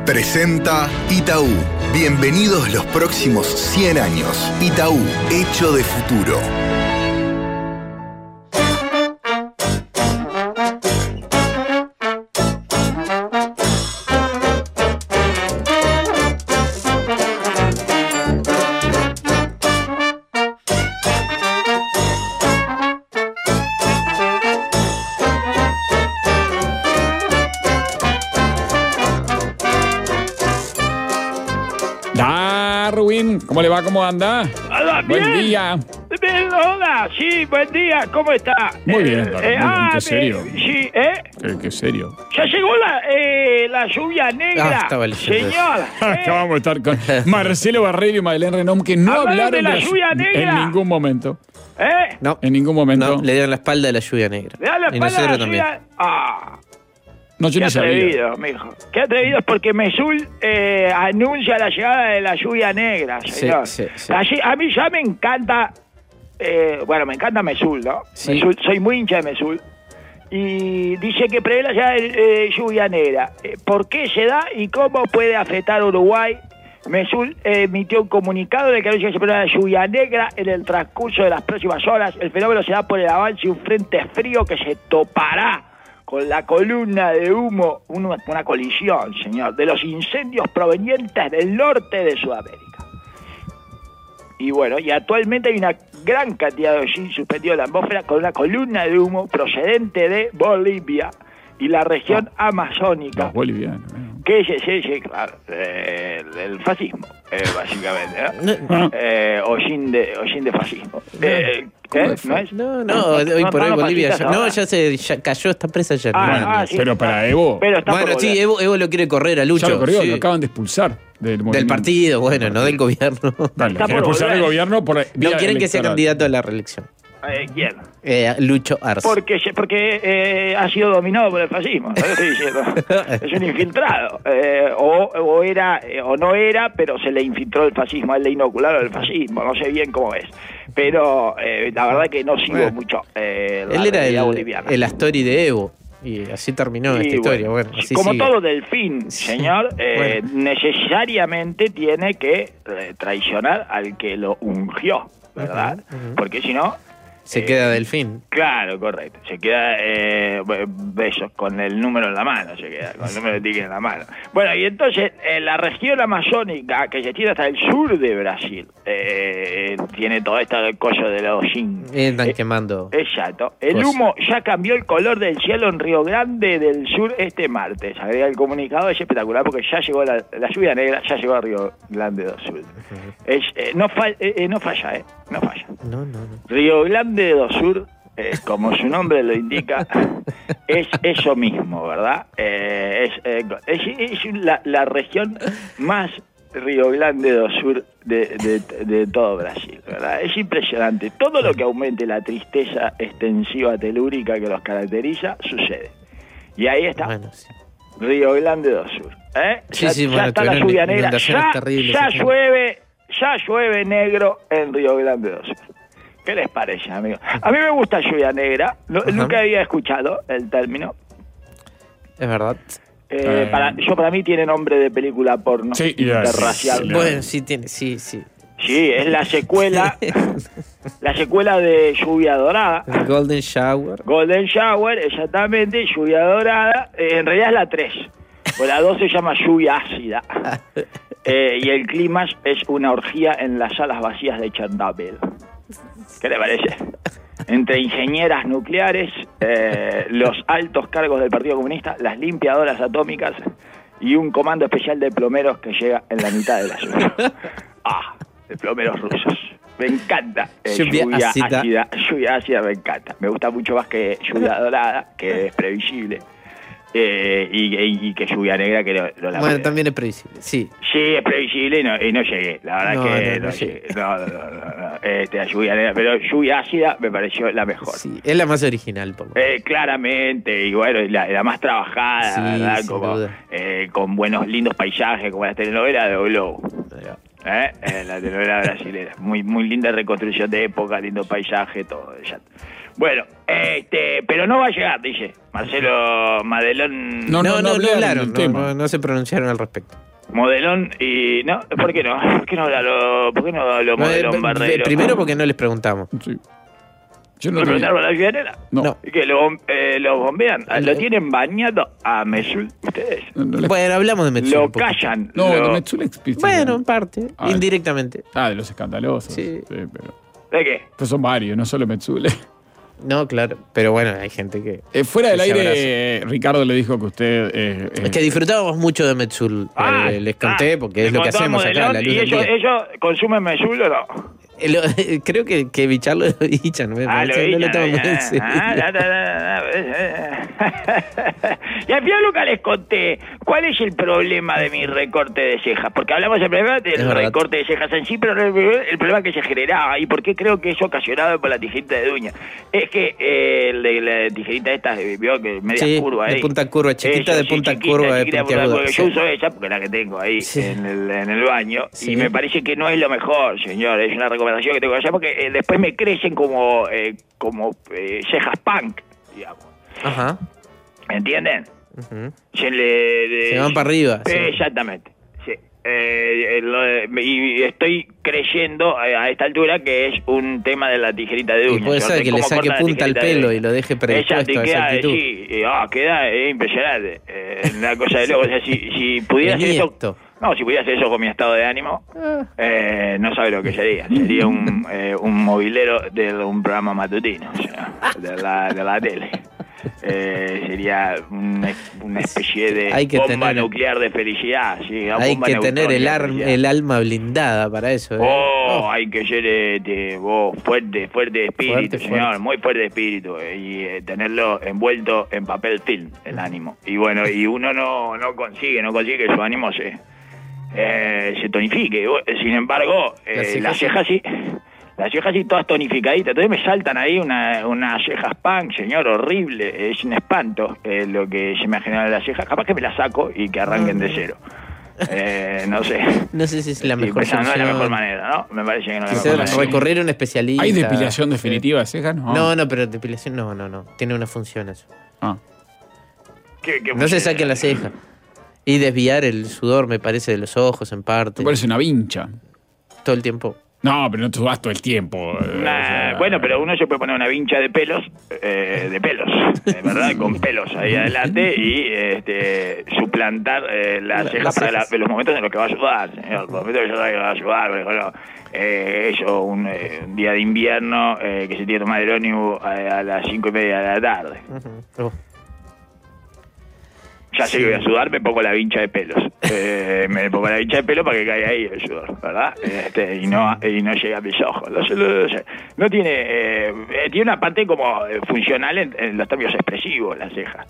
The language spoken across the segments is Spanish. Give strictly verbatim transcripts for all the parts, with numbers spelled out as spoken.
Presenta Itaú. Bienvenidos los próximos cien años. Itaú, hecho de futuro. ¿Cómo le va? ¿Cómo anda? Hola, buen bien. día. Bien, hola, sí, buen día, ¿cómo está? Muy bien, Eh, Darwin, eh, muy bien, ah, qué serio. eh, sí, ¿eh? ¿Qué, qué serio? Ya llegó la, eh, la lluvia negra, Ah, estaba leyendo señor. Acá eh. vamos a estar con Marcelo Barreiro y Madeleine Renom, que no Hablaron hablaron de la lluvia lluvia negra. en ningún momento. ¿Eh? No, En ningún momento. no, le dieron la espalda de la lluvia negra. ¿Le da la Y espalda a nosotros la también. lluvia? Ah, No, yo qué no sabía. atrevido, mijo. Qué atrevido porque Mesul eh, anuncia la llegada de la lluvia negra, señor. Sí, sí, sí. Allí- a mí ya me encanta, eh, bueno, me encanta Mesul, ¿no? Sí. Mesul, soy muy hincha de Mesul. Y dice que prevé la llegada de eh, lluvia negra. Eh, ¿Por qué se da y cómo puede afectar a Uruguay? Mesul eh, emitió un comunicado de que anuncia que se prevé la lluvia negra en el transcurso de las próximas horas. El fenómeno se da por el avance de un frente frío que se topará con la columna de humo, una, una colisión, señor, de los incendios provenientes del norte de Sudamérica. Y bueno, y actualmente hay una gran cantidad de hollín suspendido en la atmósfera con una columna de humo procedente de Bolivia y la región amazónica. Los bolivianos. ¿eh? Que es, sí, sí, claro, eh, el fascismo, eh, básicamente, ¿no? No, Eh, hollín de, hollín de fascismo. Eh, ¿cómo ¿eh? fue? ¿No es? No, no, hoy por hoy están los Bolivia ya, fascistas no, ahora. ya se ya cayó, está presa ya. Ah, Bueno, ah, sí, pero para Evo, Pero está Bueno, por sí, volver. Evo, Evo lo quiere correr a Lucho. ya lo corrió, sí. lo acaban de expulsar del Del movimiento. partido, bueno, no del gobierno. Vale, Está quiere por expulsar del volver. gobierno por No vía quieren que sea electoral. candidato a la reelección. Eh, ¿Quién? Eh, Lucho Arce. Porque, se- porque eh, ha sido dominado por el fascismo, ¿no? Estoy diciendo. Es un infiltrado. Eh, o, o era, eh, o no era, pero se le infiltró el fascismo, a él le inocularon el fascismo, no sé bien cómo es. Pero eh, la verdad que no sigo Bueno. mucho eh, la Él era realidad el, boliviana. el Astori de Evo. Y así terminó Y esta historia. Bueno, así como sigue. todo delfín, Sí. señor, eh, Bueno. necesariamente tiene que eh, traicionar al que lo ungió, ¿verdad? Ujú, ujú. Porque si no... Se eh, queda delfín. Claro, correcto. Se queda, eh, besos, con el número en la mano, se queda, con el número de ticket en la mano. Bueno, y entonces, eh, la región amazónica, que se extiende hasta el sur de Brasil, eh, tiene todo esto del collo de los hollín. Eh, Están Eh, quemando. Exacto. El Cosa. humo ya cambió el color del cielo en Río Grande del Sur este martes. Agrega el comunicado, es espectacular porque ya llegó la, la lluvia negra, ya llegó a Río Grande del Sur. Es, eh, no, fa- eh, eh, no falla, ¿eh? No falla. No, no, no. Río Grande do Sur, eh, como su nombre lo indica, es eso mismo, ¿verdad? Eh, es, eh, es, es la, la región más Río Grande do Sur de, de, de todo Brasil, ¿verdad? Es impresionante. Todo lo que aumente la tristeza extensiva telúrica que los caracteriza, sucede. Y ahí está, Bueno, sí. Río Grande do Sur. ¿eh? Sí, ya, sí, ya bueno, está la tuvieron lluvia negra. inundaciones Ya, terribles ya aquí. llueve, ya llueve negro en Río Grande do Sur. ¿Qué les parece, amigo? A mí me gusta lluvia negra. No- Ajá. nunca había escuchado el término. Es verdad. Eh, Eh. para, yo para mí tiene nombre de película porno Sí, y es- interracial. sí, Bueno, sí, tiene, sí, sí. Sí, es la secuela, la secuela de Lluvia Dorada. El Golden Shower. Golden Shower, exactamente, Lluvia Dorada. Eh, en realidad es la tres. Pues la dos se llama Lluvia Ácida. Eh, y el clímax es una orgía en las salas vacías de Chernobyl. ¿Qué le parece? Entre ingenieras nucleares, eh, los altos cargos del Partido Comunista, las limpiadoras atómicas y un comando especial de plomeros que llega en la mitad de la lluvia. Ah, de plomeros rusos. Me encanta. Eh, Lluvia lluvia ácida. ácida. Lluvia ácida me encanta. Me gusta mucho más que lluvia dorada, que es previsible. Eh, y, y- y que lluvia negra, que lo, lo la Bueno, también es previsible. Sí. Sí, es previsible y no, y no llegué. La verdad No, que no, no, no llegué. llegué. No, no, no, no, no. Este, la lluvia negra, pero lluvia ácida me pareció la mejor. Sí, es la más original, por lo menos. Eh, claramente, y bueno, y la, la más trabajada, Sí, ¿verdad? sin Como, duda. eh, con buenos, lindos paisajes, como las telenovelas de Globo. ¿Eh? Eh, la telenovela brasilera. Muy, muy linda reconstrucción de época, lindo paisaje, todo. Ya. Bueno, este, pero no va a llegar, dice Marcelo Madelón. No, No, no, no, hablaron hablaron, del no, tema. no, no se pronunciaron al respecto. Modelón y... No, ¿por qué no? ¿Por qué no habla ¿Por qué no habló No, eh, Modelón Barreiro? primero porque no les preguntamos. Sí. Yo ¿No no le tenía- preguntaron a la ciudadanela? No. No. ¿Y que lo, bom- eh, lo bombean? No. ¿Lo tienen bañado a Mesul ustedes? no, no le- Bueno, hablamos de Metsul. Lo un poquito. callan. No, lo- de Metzul explica. Bueno, en parte, Ah. indirectamente. Ah, de los escandalosos. Sí. pero... ¿De qué? Pues son varios, no solo Metzul. No, claro. Pero bueno, hay gente que. Eh, fuera del que se aire, abraza. eh, Ricardo le dijo que usted... eh, eh, Es que disfrutábamos mucho de Metsul. Ah, eh, les conté, ah, porque es le lo que contó a hacemos acá, Modelón, la luz ¿Y del ellos, día. ellos consumen Mesul o no? Eh, lo- creo que, que Bicharlo lo ichan, ¿no? Ah, lo no lo dicen, tomo muy en ah, serio. ah, da, da, da, da. Y al final nunca les conté cuál es el problema de mi recorte de cejas, porque hablamos del problema del Es verdad. recorte de cejas en sí, pero el, el problema que se generaba y por qué creo que es ocasionado por la tijerita de uña. Es que eh, el de la tijerita esta, eh, vio que media Sí, curva de ahí. punta curva, chiquita de punta curva, de chiquita puntiaguda, curva. sí. Yo uso esa porque es la que tengo ahí Sí. en, el, en el baño Sí. y me parece que no es lo mejor, señor. Es una recomendación que tengo que hacer porque eh, después me crecen como eh, como eh, cejas punk, digamos. Ajá. ¿Entienden? Ujú. Se, le, le- Se van para arriba. sí. Exactamente. Sí. Eh, eh, lo- y estoy creyendo eh, a esta altura que es un tema de la tijerita de Y uña. puede Yo ser sé que le cómo saque cortar la punta al tijerita de pelo uña. y lo deje predispuesto Exacto, y a esa queda, actitud. sí, y, ah, queda eh, impresionante. Eh, una cosa de loco. O sea, si, si pudiera hacer eso... Nieto. No, si pudiera hacer eso con mi estado de ánimo, eh, no sabe lo que sería. Sería un, eh, un movilero de un programa matutino, o sea, de la, de la tele. Eh, sería una, una especie de Hay que bomba tener- nuclear de felicidad. Sí, una Hay bomba que tener el, neutrónica de ar- felicidad. el alma blindada para eso. ¿eh? Oh, Oh. hay que ser este, oh, fuerte, fuerte de espíritu, Fuerte, señor, fuerte. muy fuerte de espíritu. eh, y eh, tenerlo envuelto en papel film, el ánimo. Y bueno, y uno no, no consigue, no consigue que su ánimo se, eh, se tonifique. Sin embargo, eh, Las cejas las cejas sí. Las cejas sí todas tonificaditas. Entonces me saltan ahí una, unas cejas punk, señor, horrible. Es un espanto eh, lo que se me ha generado en las cejas. Capaz que me las saco y que arranquen de cero. Eh, no sé. No sé si es la Sí, mejor esa no es la solución. mejor manera, ¿no? Me parece que no es la Quizás mejor manera. recorrer a un especialista. ¿Hay depilación definitiva de cejas? No. No, no, pero depilación no, no, no. Tiene una función eso. Ah. ¿Qué- qué No se funciona? saquen la ceja. Y desviar el sudor, me parece, de los ojos en parte. Me parece una vincha. Todo el tiempo. No, pero no te vas todo el tiempo. eh, Nah, o sea, bueno, pero uno se puede poner una vincha de pelos, eh, de pelos, de verdad, con pelos ahí adelante y este, suplantar eh, las Las cejas para cejas. la- los momentos en los que va a ayudar, señor. Los momentos en los que va a ayudar, por ejemplo, eh, eso, un, eh, un día de invierno eh, que se tiene que tomar el ómnibus a, a las cinco y media de la tarde. Ujú. Oh. Ya sé que voy a sudar, me pongo la vincha de pelos. Eh, me pongo la vincha de pelo para que caiga ahí el sudor, ¿verdad? Este, y no y no llegue a mis ojos. Lo sé, lo sé. No tiene... Eh, eh, tiene una parte como eh, funcional en, en los términos expresivos, las cejas.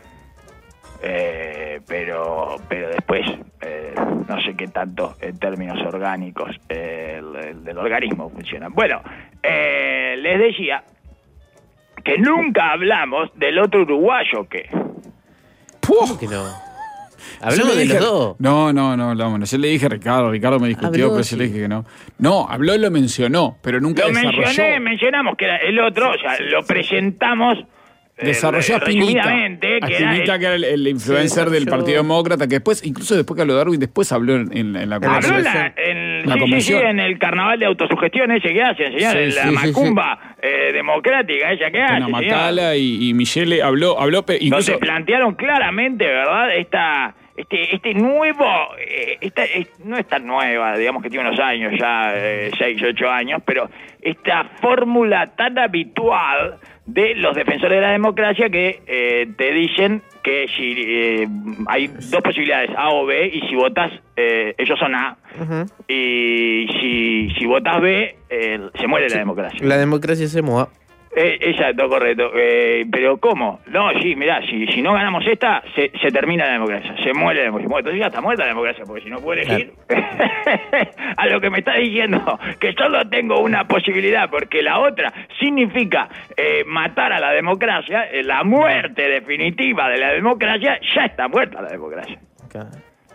Eh, pero pero después, eh, no sé qué tanto en términos orgánicos eh, el, el del organismo funcionan. Bueno, eh, les decía que nunca hablamos del otro uruguayo que... ¿Cómo que no? Yo Hablamos le de dije- los dos. No, no, no hablamos. No. Yo le dije a Ricardo, Ricardo me discutió, Habló, pero sí. yo le dije que no. No, habló, lo mencionó, pero nunca Lo desarrolló. mencioné, mencionamos que era el otro, o sea, lo presentamos eh, Desarrolló a Spinetta. resumidamente, A que era Spinetta, el- que era el, el influencer Sí, del desarrolló- Partido Demócrata, que después, incluso después que habló Darwin, después habló en, en, en la Habló conversación. en la, en, La sí, sí, sí, convención. en el carnaval de autosugestión ese que hacen, señor, Sí, en la sí, sí, macumba eh, democrática esa que Con hace, Amacala y, y Michele habló, habló pe- incluso donde plantearon claramente, ¿verdad? Esta, este, este nuevo, eh, esta, es- no es tan nueva, digamos que tiene unos años ya, eh, seis, ocho años, pero esta fórmula tan habitual de los defensores de la democracia que eh, te dicen que si eh, hay dos posibilidades, A o B, y si votas, eh, ellos son A, Ujú. y si, si votas B, eh, se muere la democracia. La democracia se mueve. Eh, exacto, correcto. Eh, pero ¿cómo? No, sí, mirá, si, si no ganamos esta, se, se termina la democracia, se muere la democracia. Bueno, entonces ya está muerta la democracia, porque si no puedo elegir, a lo que me está diciendo, que solo tengo una posibilidad, porque la otra significa eh, matar a la democracia, eh, la muerte definitiva de la democracia, ya está muerta la democracia. Acá.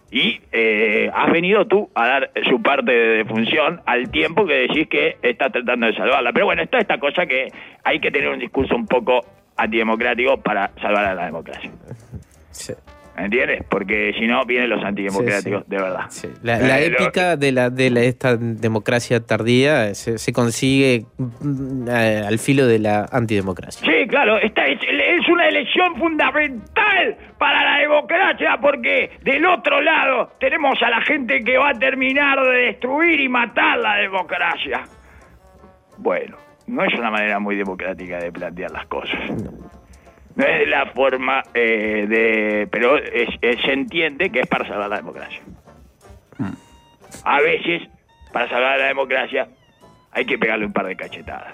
Y eh, has venido tú a dar su parte de defunción al tiempo que decís que estás tratando de salvarla. Pero bueno, está esta cosa que hay que tener un discurso un poco antidemocrático para salvar a la democracia. Sí. ¿Entiendes? Porque si no, vienen los antidemocráticos, sí, sí. de verdad. Sí. La, la eh, épica lo... de la de la, esta democracia tardía se, se consigue eh, al filo de la antidemocracia. Sí, claro, esta es, es una elección fundamental para la democracia porque del otro lado tenemos a la gente que va a terminar de destruir y matar la democracia. Bueno, no es una manera muy democrática de plantear las cosas. No. No es la forma eh, de... Pero es, es, se entiende que es para salvar la democracia. A veces, para salvar la democracia, hay que pegarle un par de cachetadas.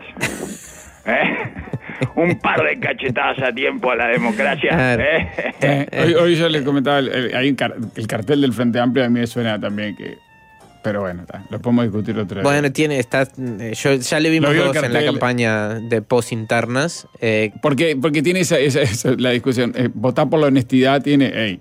¿Eh? Un par de cachetadas a tiempo a la democracia. ¿Eh? Eh, hoy, hoy yo le comentaba, el, el, hay un car el cartel del Frente Amplio a mí me suena también que... Pero bueno, ta, lo podemos discutir otra vez. Bueno, tiene, está, yo ya le vimos dos en la campaña de pos internas. Eh, porque, porque tiene esa, esa, esa la discusión. Eh, votar por la honestidad tiene. Ey.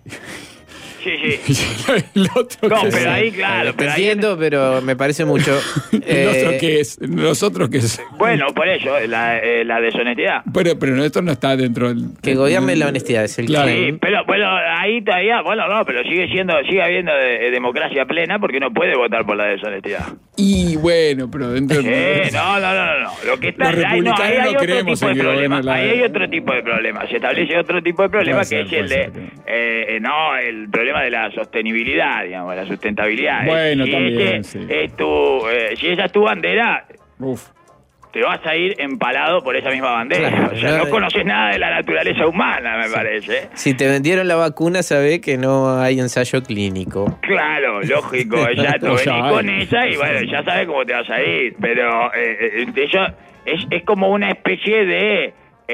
Sí, sí. El otro no, que pero es, ahí, claro. Te entiendo, ahí... pero me parece mucho. ¿El eh... otro qué es? ¿Nosotros qué es? Bueno, por eso, la, eh, la deshonestidad. Pero, pero esto no está dentro del... Que gobierne la honestidad, es el claro. Sí, pero bueno, ahí todavía, bueno, no, pero sigue siendo, sigue habiendo de, de democracia plena porque no puede votar por la deshonestidad. Y bueno, pero dentro eh, de... No, no, no, no, no. Lo que está... Los ahí, no, ahí hay no otro tipo de problema. La... Ahí hay otro tipo de problema. Se establece otro tipo de problema que ser, es el de... Ser, eh, no, el problema de la sostenibilidad, digamos, la sustentabilidad. Bueno, si también, ese, sí. es tu, eh, si esa es tu bandera... Uf. Te vas a ir empalado por esa misma bandera. Claro, o sea, no, no conoces nada de la naturaleza humana, me sí. parece. Si te vendieron la vacuna, sabés que no hay ensayo clínico. Claro, lógico. Ya te venís con esa y bueno, ya sabes cómo te vas a ir. Pero eh, eso es, es como una especie de...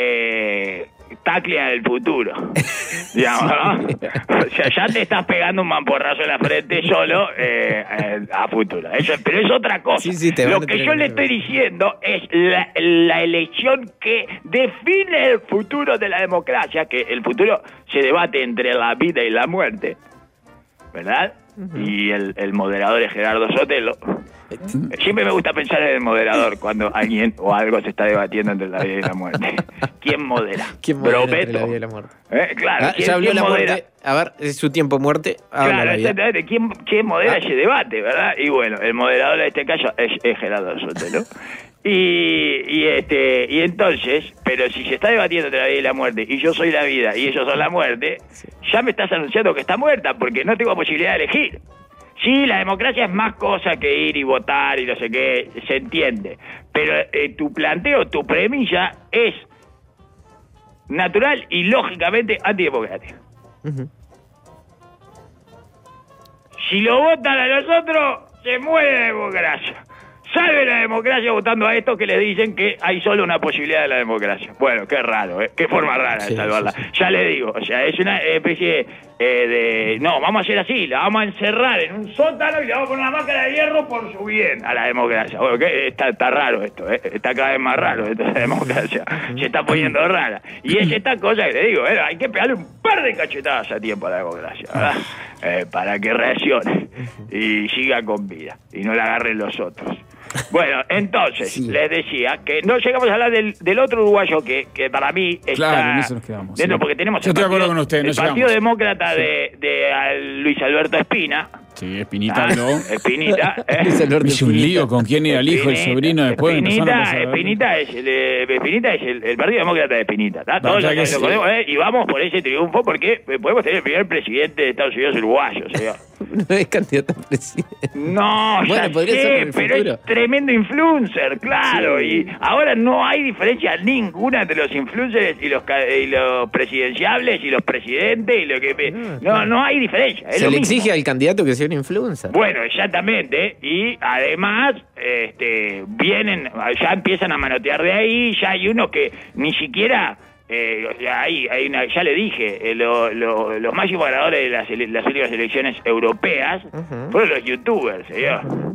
Eh, Taclia del futuro, digamos, ¿no? O sea, ya te estás pegando un mamporrazo en la frente solo eh, eh, a futuro. Eso, pero es otra cosa. Sí, sí, te Lo que yo le estoy diciendo es la, la elección que define el futuro de la democracia, que el futuro se debate entre la vida y la muerte, ¿verdad? Uh-huh. Y el, el moderador es Gerardo Sotelo. Siempre me gusta pensar en el moderador cuando alguien o algo se está debatiendo entre la vida y la muerte. ¿Quién modera? ¿Quién modera entre la vida y la muerte? ¿Eh? Claro, ah, ¿quién, ya habló ¿quién la modera? Muerte. A ver, es su tiempo muerte. Claro, exactamente. ¿Quién, quién modera ah. ese debate, verdad? Y bueno, el moderador de este caso es, es Gerardo Sotelo. Y, y este y entonces, pero si se está debatiendo entre la vida y la muerte, y yo soy la vida y ellos son la muerte, sí. ya me estás anunciando que está muerta, porque no tengo posibilidad de elegir. Sí, la democracia es más cosa que ir y votar y no sé qué, se entiende. Pero eh, tu planteo, tu premisa es natural y lógicamente antidemocrática. Uh-huh. Si lo votan a nosotros, se muere la democracia. Salve la democracia votando a estos que le dicen que hay solo una posibilidad de la democracia. Bueno, qué raro, ¿eh? Qué forma rara de sí, salvarla. Sí, sí. Ya le digo, o sea, es una especie eh, de... No, vamos a hacer así, la vamos a encerrar en un sótano y le vamos a poner una máscara de hierro por su bien a la democracia. Bueno, ¿qué? Está, está raro esto, ¿eh? Está cada vez más raro esto de la democracia. Se está poniendo rara. Y es esta cosa que le digo, ¿eh? Hay que pegarle un par de cachetadas a tiempo a la democracia, ¿verdad? Eh, para que reaccione y siga con vida y no la agarren los otros. Bueno, entonces, sí. les decía que no llegamos a hablar del, del otro uruguayo que, que para mí está claro, en eso nos quedamos, dentro, sí. porque tenemos Yo el estoy partido, de acuerdo con usted, no el partido llegamos. Demócrata sí. de, de Luis Alberto Espina. Sí, Espinita, ah, ¿no? Espinita. ¿eh? Es un lío con quién era el hijo, el sobrino, después. Espinita, Espinita es el, Espinita es el, el Partido Demócrata de Espinita. ¿tá? Todos lo, lo podemos, ¿eh? Y vamos por ese triunfo porque podemos tener el primer presidente de Estados Unidos uruguayo, señor. No es candidato a presidente. No, bueno, ya podría sé, ser en el pero futuro. Es tremendo influencer, claro. Sí. Y ahora no hay diferencia ninguna entre los influencers y los, y los presidenciables y los presidentes y lo que no, no, no hay diferencia. Es Se lo le mismo. exige al candidato que sea un influencer. Bueno, exactamente. Y además, este, vienen, ya empiezan a manotear de ahí. Ya hay unos que ni siquiera. Eh, hay, hay una, ya le dije, eh, lo, lo, los máximos ganadores de las, las últimas elecciones europeas uh-huh. fueron los youtubers, señor. Uh-huh.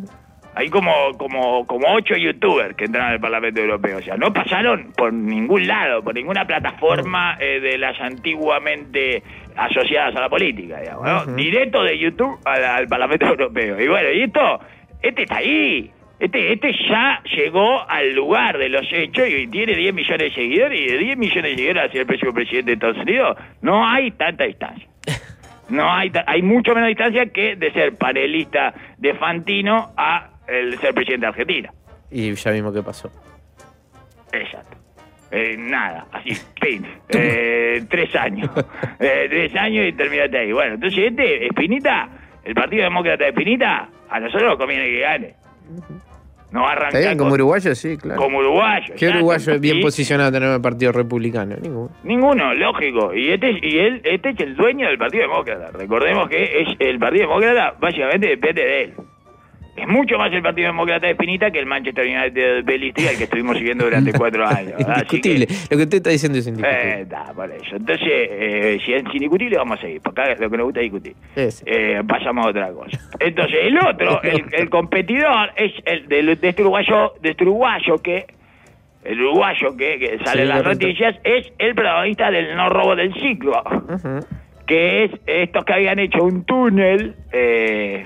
Hay como, como, como ocho youtubers que entraron al Parlamento Europeo. O sea, no pasaron por ningún lado, por ninguna plataforma eh, de las antiguamente asociadas a la política, digamos, ¿no? Uh-huh. Directo de YouTube al, al Parlamento Europeo. Y bueno, y esto, este está ahí. Este, este ya llegó al lugar de los hechos y tiene diez millones de seguidores, y de diez millones de seguidores hacia el próximo presidente de Estados Unidos no hay tanta distancia. No hay ta- hay mucho menos distancia que de ser panelista de Fantino a el ser presidente de Argentina. Y ya vimos qué pasó. Exacto. Eh, nada, así, fin. Eh, tres años. Eh, tres años y terminaste ahí. Bueno, entonces este, Espinita, el Partido Demócrata de Espinita, a nosotros nos conviene que gane. No va a arrancar. Está bien, como uruguayo, sí, claro. Como uruguayo. ¿Qué uruguayo es bien y, posicionado a tener el Partido Republicano? Ninguno. Ninguno, lógico. Y este y él, este es el dueño del Partido Demócrata. Recordemos que es el Partido Demócrata básicamente depende de él. Es mucho más el Partido Demócrata de Espinita que el Manchester United de Pelistri, al que estuvimos siguiendo durante cuatro años. Indiscutible. Que, lo que usted está diciendo es indiscutible. Eh, está, por eso. Entonces, eh, si es indiscutible, vamos a seguir. Porque acá lo que nos gusta es discutir. Eh, pasamos a otra cosa. Entonces, el otro, el, el competidor, es el de, de este uruguayo, de este uruguayo que, el uruguayo que, que sale sí, en las noticias, es el protagonista del no robo del siglo. Uh-huh. Que es estos que habían hecho un túnel... Eh,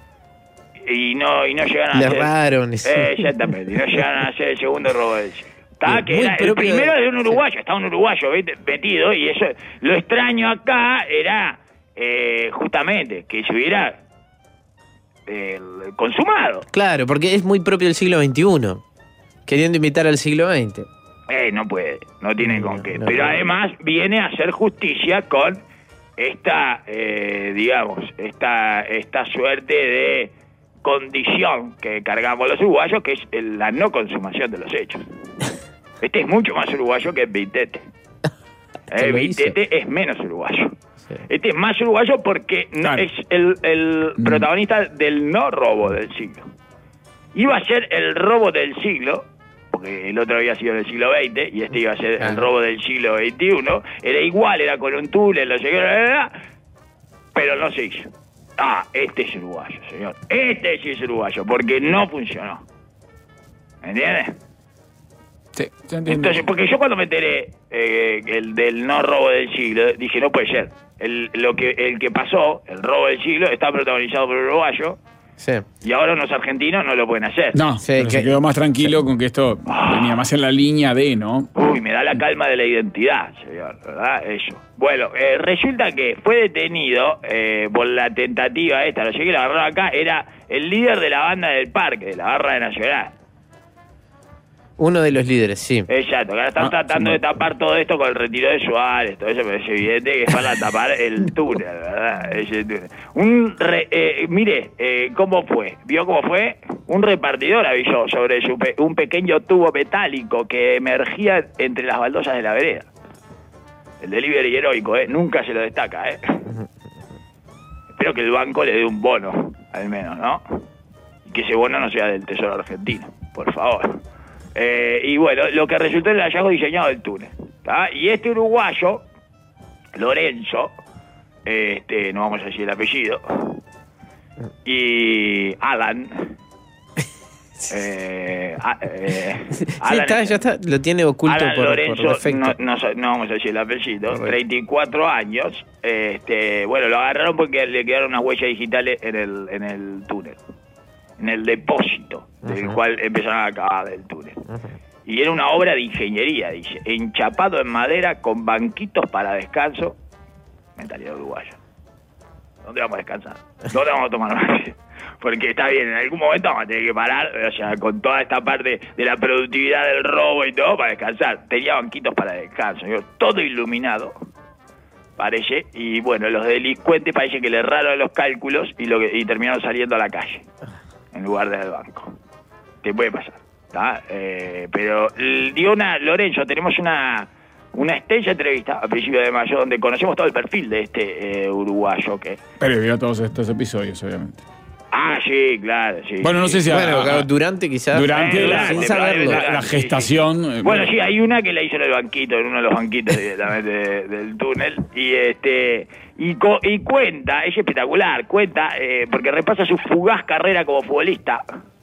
y no y no llegaron a Le hacer erraron, eh, exactamente y no llegaron a hacer el segundo robo del siglo. Está que era el primero de un uruguayo, estaba un uruguayo metido, y eso lo extraño acá era eh, justamente que se hubiera eh, consumado. Claro, porque es muy propio del siglo veintiuno, queriendo imitar al siglo veinte. Eh, no puede, no tiene no, con qué. No, pero no. Además viene a hacer justicia con esta, eh, digamos, esta esta suerte de condición que cargamos los uruguayos, que es la no consumación de los hechos. Este es mucho más uruguayo que Vitete. Eh, Vitete es menos uruguayo. Sí. Este es más uruguayo porque no, claro. es el, el mm. protagonista del no robo del siglo. Iba a ser el robo del siglo, porque el otro había sido del siglo veinte, y este iba a ser claro. el robo del siglo veintiuno. Era igual, era con un túnel, lo pero no se hizo. Ah, este es uruguayo, señor. Este sí es uruguayo, porque no funcionó. ¿Me entiendes? Sí, se entiende. Entonces, porque yo cuando me enteré eh, el del no robo del siglo, dije, no puede ser. El, lo que, el que pasó, el robo del siglo, está protagonizado por uruguayo. Sí. Y ahora unos argentinos no lo pueden hacer. No, sí, pero que... se quedó más tranquilo sí. con que esto oh. venía más en la línea de, ¿no? Uy, me da la calma de la identidad, señor, ¿verdad? Eso. Bueno, eh, resulta que fue detenido eh, por la tentativa esta, lo llegué a la agarrar acá, era el líder de la banda del Parque, de la Barra de Nacional. Uno de los líderes, sí. Exacto, que ahora están ah, tratando sí, de tapar todo esto con el retiro de Suárez, todo eso, pero es evidente que es para tapar el túnel, ¿verdad? Ese túnel. Un re, eh, mire, eh, ¿cómo fue? ¿Vio cómo fue? Un repartidor avisó sobre su pe un pequeño tubo metálico que emergía entre las baldosas de la vereda. El delivery heroico, ¿eh? Nunca se lo destaca, ¿eh? Espero que el banco le dé un bono, al menos, ¿no? Y que ese bono no sea del Tesoro Argentino, por favor. Eh, y bueno, lo que resultó en el hallazgo diseñado del túnel, ¿tá? Y este uruguayo, Lorenzo, este, no vamos a decir el apellido, y Alan, eh, a, eh, sí, Alan, está, ya está, lo tiene oculto Alan por, Lorenzo, por defecto. No, no, no vamos a decir el apellido, treinta y cuatro años, este, bueno, lo agarraron porque le quedaron unas huellas digitales en el, en el túnel. En el depósito, del uh-huh. cual empezaron a acabar del túnel. Uh-huh. Y era una obra de ingeniería, dice, enchapado en madera con banquitos para descanso. Mentalidad uruguaya. ¿Dónde vamos a descansar? ¿Dónde vamos a tomar mate? Porque está bien, en algún momento vamos a tener que parar, o sea, con toda esta parte de la productividad del robo y todo, para descansar. Tenía banquitos para descanso, yo, todo iluminado, parece, y bueno, los delincuentes parece que le erraron los cálculos y, lo que, y terminaron saliendo a la calle en lugar del banco. Te puede pasar, ¿está? Eh, pero dio una, Lorenzo, tenemos una una extensa entrevista a principios de mayo donde conocemos todo el perfil de este eh, uruguayo que... Previo a todos estos episodios, obviamente. Ah, sí, claro, sí. Bueno, no sí. sé si... Bueno, a, a, durante quizás... Durante, eh, la, sin saberlo. La, la gestación... Sí, sí. Bueno, sí, hay una que la hizo en el banquito, en uno de los banquitos directamente de, del túnel, y este... Y, co y cuenta, es espectacular, cuenta, eh, porque repasa su fugaz carrera como futbolista,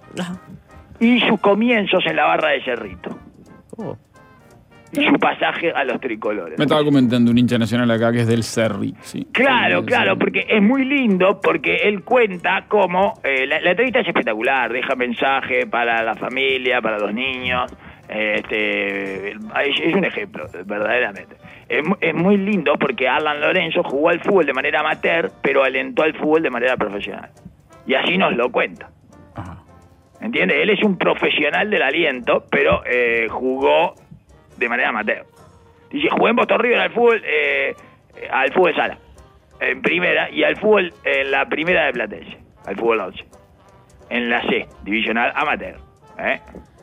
y sus comienzos en la barra de Cerrito. Oh. Y su pasaje a los tricolores. Me estaba comentando un hincha nacional acá que es del Cerri. Sí. Claro, claro, porque es muy lindo, porque él cuenta cómo... Eh, la, la entrevista es espectacular, deja mensaje para la familia, para los niños. Eh, este es, es un ejemplo, verdaderamente. Es, es muy lindo porque Alan Lorenzo jugó al fútbol de manera amateur, pero alentó al fútbol de manera profesional. Y así nos lo cuenta. Ajá. ¿Entiendes? Él es un profesional del aliento, pero eh, jugó de manera amateur. Dice, jugué en Boston River al fútbol, eh, al fútbol sala, en primera, y al fútbol en la primera de Platense, al fútbol once. En la C, divisional amateur. ¿eh?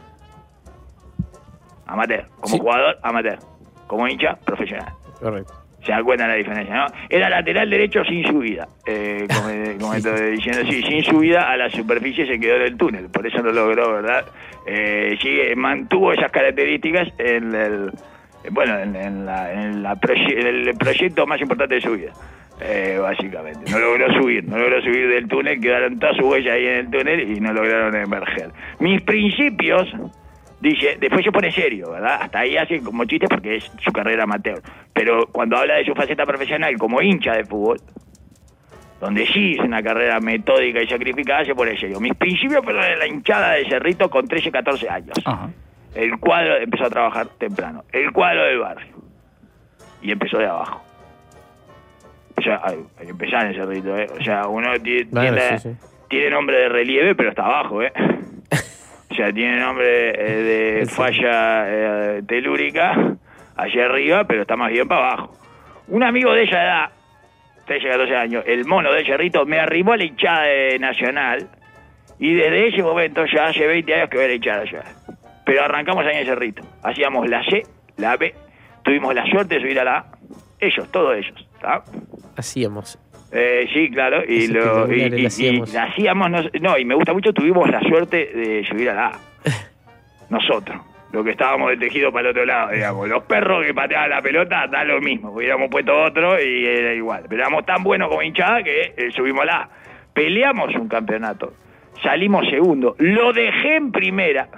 Amateur. Como Sí. jugador, amateur. Como hincha, profesional. Correcto. Se da cuenta la diferencia, ¿no? Era lateral derecho sin subida. Eh, como, como estoy diciendo, sí, sin subida a la superficie se quedó en el túnel. Por eso no logró, ¿verdad? Eh, sigue, mantuvo esas características en el, bueno, en, en, la, en, la proye- en el proyecto más importante de su vida. Eh, básicamente. No logró subir, no logró subir del túnel, quedaron todas sus huellas ahí en el túnel y no lograron emerger. Mis principios... Dice, después se pone serio, ¿verdad? Hasta ahí hace como chistes porque es su carrera amateur. Pero cuando habla de su faceta profesional como hincha de fútbol, donde sí es una carrera metódica y sacrificada, se pone serio. Mis principios fueron en la hinchada de Cerrito con trece, catorce años. Ajá. El cuadro empezó a trabajar temprano. El cuadro del barrio. Y empezó de abajo. O sea, hay, hay que empezar en Cerrito, ¿eh? O sea, uno tiene, Bueno, tiene, sí, sí. tiene nombre de relieve, pero está abajo, ¿eh? O sea, tiene nombre eh, de falla eh, telúrica allá arriba, pero está más bien para abajo. Un amigo de esa edad, trece, catorce años, el mono de Cerrito, me arrimó a la hinchada de Nacional y desde ese momento, ya hace veinte años que voy a la hinchada allá. Pero arrancamos ahí en Cerrito. Hacíamos la C, la B, tuvimos la suerte de subir a la A. Ellos, todos ellos, ¿está? Hacíamos. Eh, sí, claro, y, Es lo, y, espectacular, el y- hacíamos. y la hacíamos, no, no, y me gusta mucho, tuvimos la suerte de subir a la A. Nosotros, lo que estábamos de tejido para el otro lado, digamos. Los perros que pateaban la pelota, da lo mismo, hubiéramos puesto otro y era igual. Pero éramos tan buenos como hinchada que eh, subimos a la A. Peleamos un campeonato, salimos segundo, lo dejé en primera.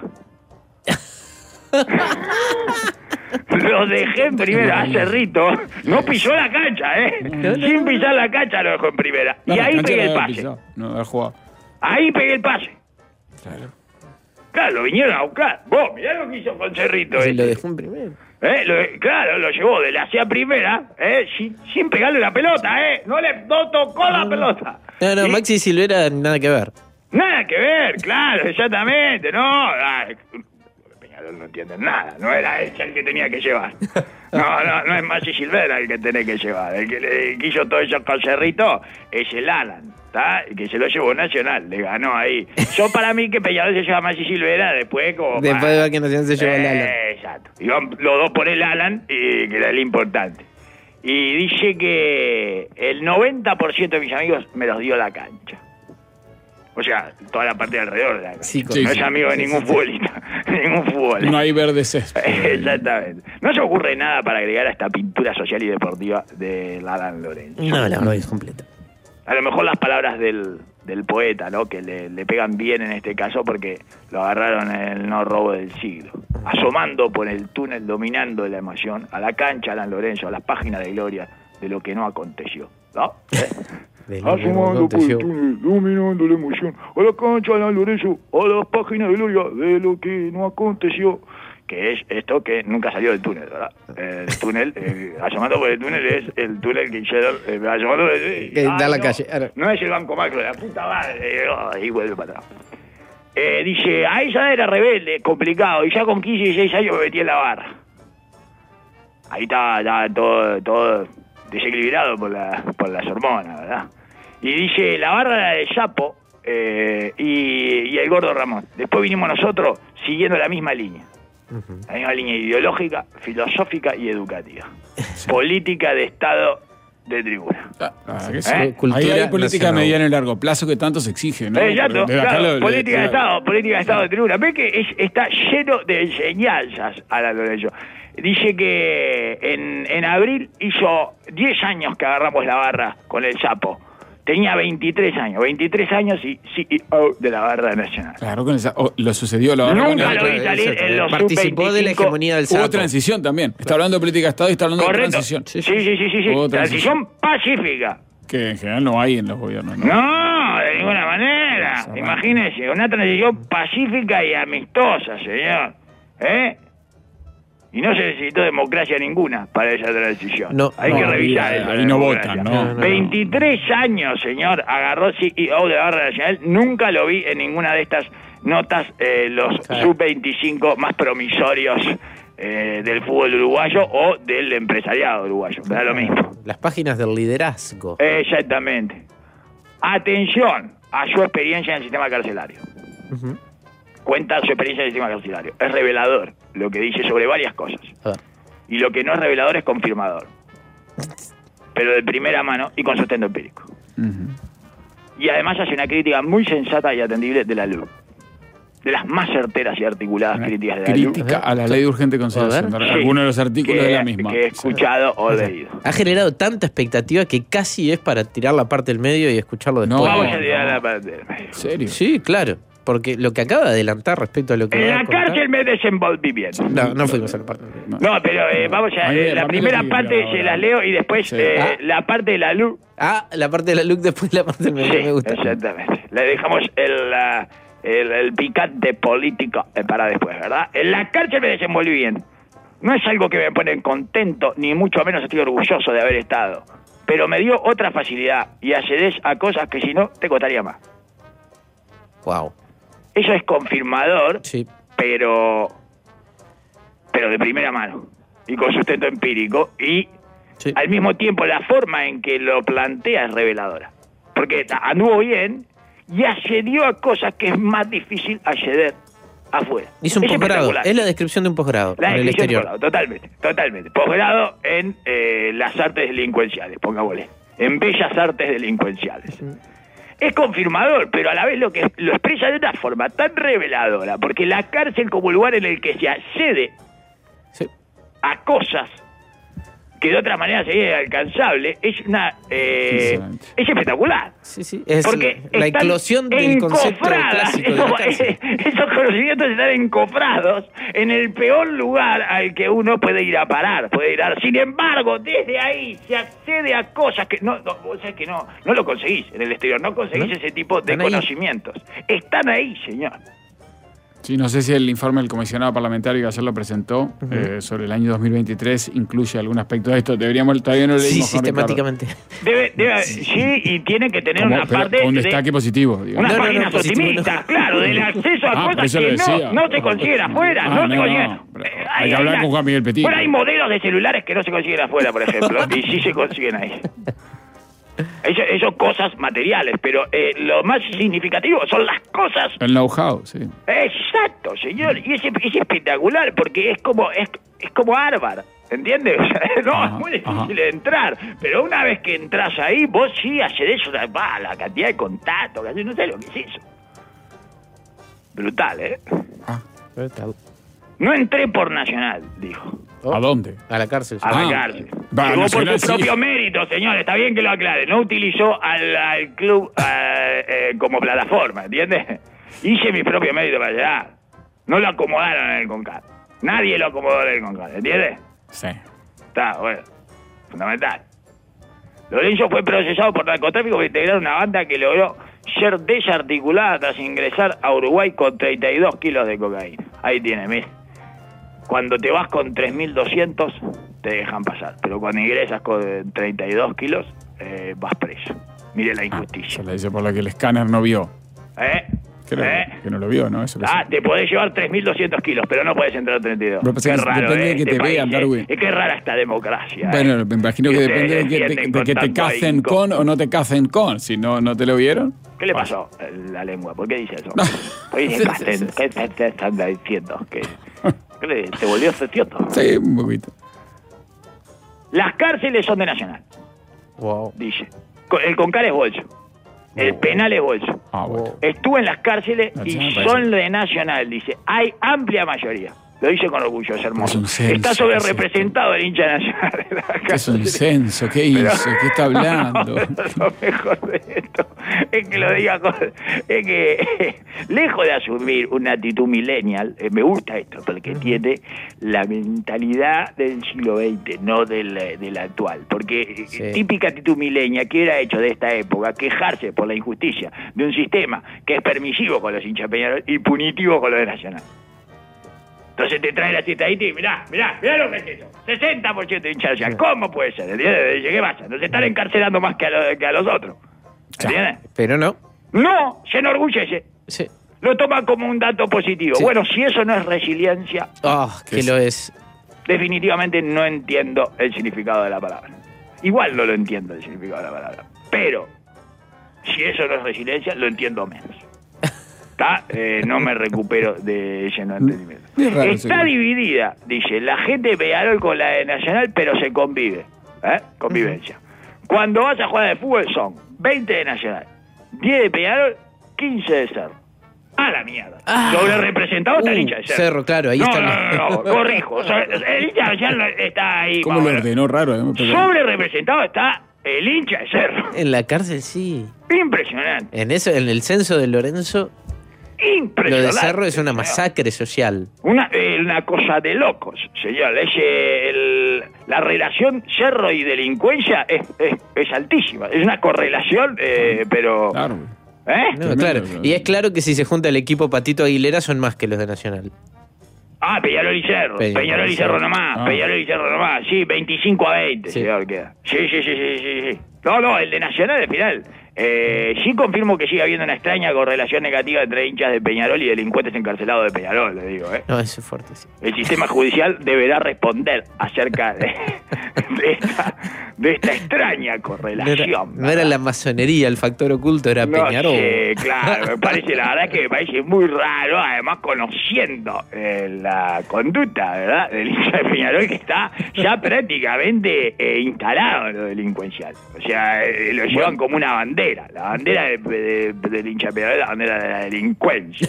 Lo dejé en primera, a Cerrito. No pisó la cancha, ¿eh? Sin pisar la cancha lo dejó en primera. No, Y la ahí cancha pegué la el había pase. pisado, no había jugado. Ahí pegué el pase. Claro. Claro, lo vinieron a buscar. Vos, mirá lo que hizo con Cerrito. Se este. lo dejó en primero. ¿Eh? Lo- claro, lo llevó de la C a primera, ¿eh? Sin, sin pegarle la pelota, ¿eh? No le no tocó la pelota. No, no, Y- Maxi Silvera, nada que ver. Nada que ver, claro, exactamente, no. Ay, Peñarol no entienden nada, no era ella el que tenía que llevar. No, no, no es Maxi Silvera el que tenía que llevar. El que le quiso todo eso con Cerrito es el Alan, ¿está? Que se lo llevó Nacional, le ganó ahí. Yo para mí que Peñarol se lleva a Maxi Silvera después como... Después para- de ver que Nacional se llevó el Alan. Eh, Exacto. Iban los dos por el Alan, y que era el importante. Y dice que el noventa por ciento de mis amigos me los dio la cancha. O sea, toda la parte de alrededor de la cancha. Sí, no sí, es sí. amigo de ningún futbolista, ningún futbolista. No hay verde césped. Exactamente. No se ocurre nada para agregar a esta pintura social y deportiva de Alan Lorenzo. No, la verdad es completa. A lo mejor las palabras del, del poeta, ¿no? Que le, le pegan bien en este caso porque lo agarraron en el no robo del siglo. Asomando por el túnel, dominando la emoción, a la cancha Alan Lorenzo, a las páginas de gloria de lo que no aconteció, ¿no? ¿Eh? De lo que no Asomando por el aconteció. túnel, dominando la emoción, a la cancha Alan Lorenzo, a las páginas de gloria de lo que no aconteció. Que es esto que nunca salió del túnel, ¿verdad? El túnel, eh, asomando por el túnel es el túnel que hicieron, eh, asomando por el Que da la no, calle, ahora. No es el Banco Macro, la puta madre, eh, y vuelve para atrás. Eh, dice, a esa edad era rebelde, complicado, y ya con quince y dieciséis años me metí en la barra. Ahí estaba, estaba todo, todo desequilibrado por, la, por las hormonas, ¿verdad? Y dice, la barra era de Sapo eh, y, y el Gordo Ramón. Después vinimos nosotros siguiendo la misma línea. La misma línea ideológica, filosófica y educativa. Política de Estado de tribuna. Ah, la verdad que sí. ¿Eh? Cultura Ahí hay política a nacional. mediano y largo plazo que tanto se exige, ¿no? Eh, exacto, Desde acá claro, lo- política lo- de Estado, política de Estado de tribuna. Ve que es, está lleno de enseñanzas a la Lorenzo. Dice que en, en abril hizo diez años que agarramos la barra con el Sapo. Tenía veintitrés años, veintitrés años y C E O de la Barra Nacional. Claro, con esa, oh, lo sucedió. La Nunca lo vi salir en los Participó de la hegemonía del sapo. Hubo transición también. Está hablando de política de Estado y está hablando Correcto. de transición. Sí, sí, sí, sí, sí. Hubo Transición pacífica. Que en general no hay en los gobiernos, ¿no? No, de ninguna manera. Imagínese, una transición pacífica y amistosa, señor. ¿Eh? Y no se necesitó democracia ninguna para esa transición. No, Hay no, que revisar ahí, eso. ahí no votan, ¿no? No, no. veintitrés años, señor, agarró C E O de la Barra Nacional. Nunca lo vi en ninguna de estas notas, eh, los Claro. sub veinticinco más promisorios eh, del fútbol uruguayo o del empresariado uruguayo. Da lo mismo. Las páginas del liderazgo. Exactamente. Atención a su experiencia en el sistema carcelario. Ujú. Cuenta su experiencia en el sistema carcelario. Es revelador lo que dice sobre varias cosas. A ver. Y lo que no es revelador es confirmador. Pero de primera mano y con sustento empírico. Uh-huh. Y además hace una crítica muy sensata y atendible de la L U. De las más certeras y articuladas Una críticas de la L U. crítica a la ley de urgente consideración. A ver. de Algunos de los artículos que, de la misma. que he escuchado o leído. Ha generado tanta expectativa que casi es para tirar la parte del medio y escucharlo No. después. Vamos a tirar la parte del medio. ¿En serio? Sí, claro. Porque lo que acaba de adelantar respecto a lo que En va a la contar- cárcel me desenvolví bien. No, no fuimos a la parte. No, pero eh, vamos a... A mí- eh, a la mí primera lo que- parte ahora. se las leo y después Sí. eh, Ah. la parte de la L U. Ah, la parte de la look después la parte del medio. Sí, Me gusta. exactamente. Le dejamos el, ah, el, el picante político eh, para después, ¿verdad? En la cárcel me desenvolví bien. No es algo que me pone contento, ni mucho menos estoy orgulloso de haber estado. Pero me dio otra facilidad y accedés a cosas que si no te costaría más. Wow. Eso es confirmador, Sí. pero pero de primera mano y con sustento empírico y Sí. al mismo tiempo la forma en que lo plantea es reveladora. Porque anduvo bien y accedió a cosas que es más difícil acceder afuera. Hizo un Es posgrado. espectacular. Es la descripción de un posgrado La en el descripción de exterior. posgrado, totalmente, totalmente. Posgrado en eh, las artes delincuenciales, pongámosle. En bellas artes delincuenciales. Es confirmador, pero a la vez lo que lo expresa de una forma tan reveladora, porque la cárcel como lugar en el que se accede Sí. a cosas que de otra manera sería inalcanzable, es una eh, Excelente. es espectacular. Sí, sí. Es Porque la, la están eclosión del concepto encofradas, clásico de la esos, cárcel. esos conocimientos están encofrados en el peor lugar al que uno puede ir a parar, puede ir a... Sin embargo, desde ahí se accede a cosas que no, no vos sabés que no, no lo conseguís en el exterior, no conseguís ¿No? ese tipo de Están ahí. conocimientos. Están ahí, señor. Sí, no sé si el informe del comisionado parlamentario que ayer lo presentó eh, sobre el año dos mil veintitrés incluye algún aspecto de esto. Deberíamos, todavía no lo Sí, leímos con Ricardo. sistemáticamente. Debe, debe, sí, y tiene que tener Como- una pero parte con un de... destaque positivo. Digo. Unas No, no, no, páginas positivo, optimistas, no. claro, del acceso a Ah, por cosas eso que lo decía. no, no se consiguen afuera, Ah, no, se no, consiguen. no, pero Eh, hay que hablar con Juan Miguel Petit. Bueno, hay modelos de celulares que no se consiguen afuera, por ejemplo, y sí se consiguen ahí. Eso, eso cosas materiales, pero eh, lo más significativo son las cosas. El know-how, sí. Exacto, señor, y es, es espectacular porque es como es, es como Harvard. ¿Entiendes? O sea, no, Ajá, es muy difícil ajá. de entrar. Pero una vez que entras ahí, vos sí accedes a bah, la cantidad de contactos, que haces, no sé lo que es eso. Brutal, ¿eh? No entré por Nacional, dijo. Oh, ¿A dónde? A la cárcel. sí. A Ah, la cárcel. va, Llegó por Nacional, su sí. propio mérito, señor. Está bien que lo aclare. No utilizó al, al club eh, eh, como plataforma, ¿entiendes? Hice mi propio mérito para llegar. No lo acomodaron en el CONCAR. Nadie lo acomodó en el CONCAR, ¿entiendes? Sí. Está, bueno. Fundamental. Lorenzo fue procesado por narcotráfico por integrar una banda que logró ser desarticulada tras ingresar a Uruguay con treinta y dos kilos de cocaína. Ahí tiene, mire. Cuando te vas con tres mil doscientos, te dejan pasar. Pero cuando ingresas con treinta y dos kilos, eh, vas preso. Mire la Ah, injusticia. se le dice por lo que el escáner no vio. ¿Eh? Creo ¿Eh? que no lo vio, ¿no? Eso que Ah, sí. te podés llevar tres mil doscientos kilos, pero no podés entrar a treinta y dos. Pero pasa Qué que raro, depende de ¿eh? que Este te país, vean, ¿eh? Darwin. Es que es rara esta democracia. Bueno, ¿eh? me imagino que ustedes depende de que, defienden te, de con que te tanto casen ahínco. con o no te casen con. Si no, ¿no te lo vieron? ¿Qué le pasó a la lengua? ¿Por qué dice eso? ¿Por qué dice casen? ¿Qué te, te están diciendo? ¿Qué, ¿Qué le, ¿Te volvió secioto? Sí, un poquito. Las cárceles son de Nacional, Wow. dice. Co- El CONCAR es bolso. El penal es bolso. Ah, bueno. Estuve en las cárceles y Nacional parece. son de Nacional, dice. Hay amplia mayoría. Lo dice con orgullo, es hermoso. Es un censo, está sobre representado el hincha nacional. Es un censo, ¿qué hizo? Pero, ¿qué está hablando? No, lo mejor de esto es que lo diga con, es que eh, lejos de asumir una actitud millennial, eh, me gusta esto, porque tiene la mentalidad del siglo veinte, no del, del actual. Porque sí. típica actitud millennial, ¿qué era hecho de esta época? Quejarse por la injusticia de un sistema que es permisivo con los hinchas Peñarol y punitivo con los de Nacional. Entonces te trae la citadita y mirá, mirá, mirá lo que es eso. sesenta por ciento de hinchas nacional. ¿Cómo puede ser? ¿Entiendes? ¿Qué pasa? Nos están encarcelando más que a, lo, que a los otros. ¿Entiendes? Pero no. No, se enorgullece. Sí. Lo toma como un dato positivo. Sí. Bueno, si eso no es resiliencia... Oh, que lo es. Definitivamente no entiendo el significado de la palabra. Igual no lo entiendo el significado de la palabra. Pero, si eso no es resiliencia, lo entiendo menos. Eh, no me recupero de lleno de entendimiento. Raro, está sí. dividida, dice, la gente de Peñarol con la de Nacional, pero se convive. ¿eh? Convivencia. Uh-huh. Cuando vas a jugar de fútbol son veinte de Nacional, diez de Peñarol, quince de Cerro. A la mierda. Ah. Sobre representado está uh, el hincha de Cerro. Cerro, claro, ahí no, está. No, no, no, no, corrijo. Sobre, el hincha de Nacional está ahí. ¿Cómo lo ordenó raro? Eh? Sobre representado está el hincha de Cerro. En la cárcel sí. Impresionante. En eso, en el censo de Lorenzo... Impresionante. Lo de Cerro es una masacre social. Una, eh, una cosa de locos, señor. Es, eh, el, la relación Cerro y delincuencia es, es, es altísima. Es una correlación, eh, pero... Claro. ¿Eh? No, claro. Y es claro que si se junta el equipo Patito Aguilera son más que los de Nacional. Ah, Peñarol y Cerro. Peñarol, Peñarol y Cerro, Cerro nomás. Ah. Peñarol y Cerro nomás. Sí, veinticinco a veinte, sí. señor, queda. Sí, sí, sí, sí, sí, sí. No, no, el de Nacional al final. Eh, sí confirmo que sigue habiendo una extraña correlación negativa entre hinchas de Peñarol y delincuentes encarcelados de Peñarol, le digo, ¿eh? No, eso es fuerte, sí. El sistema judicial deberá responder acerca de, de, esta, de esta extraña correlación. No era, no era la masonería, el factor oculto era no Peñarol. Sé, claro, me parece, la verdad que me parece muy raro, además conociendo eh, la conducta, ¿verdad?, del hincha de Peñarol, que está ya prácticamente eh, instalado en lo delincuencial. O sea, eh, lo llevan como una bandera. La bandera de, de, de, del hincha Peñarol es la bandera de la delincuencia.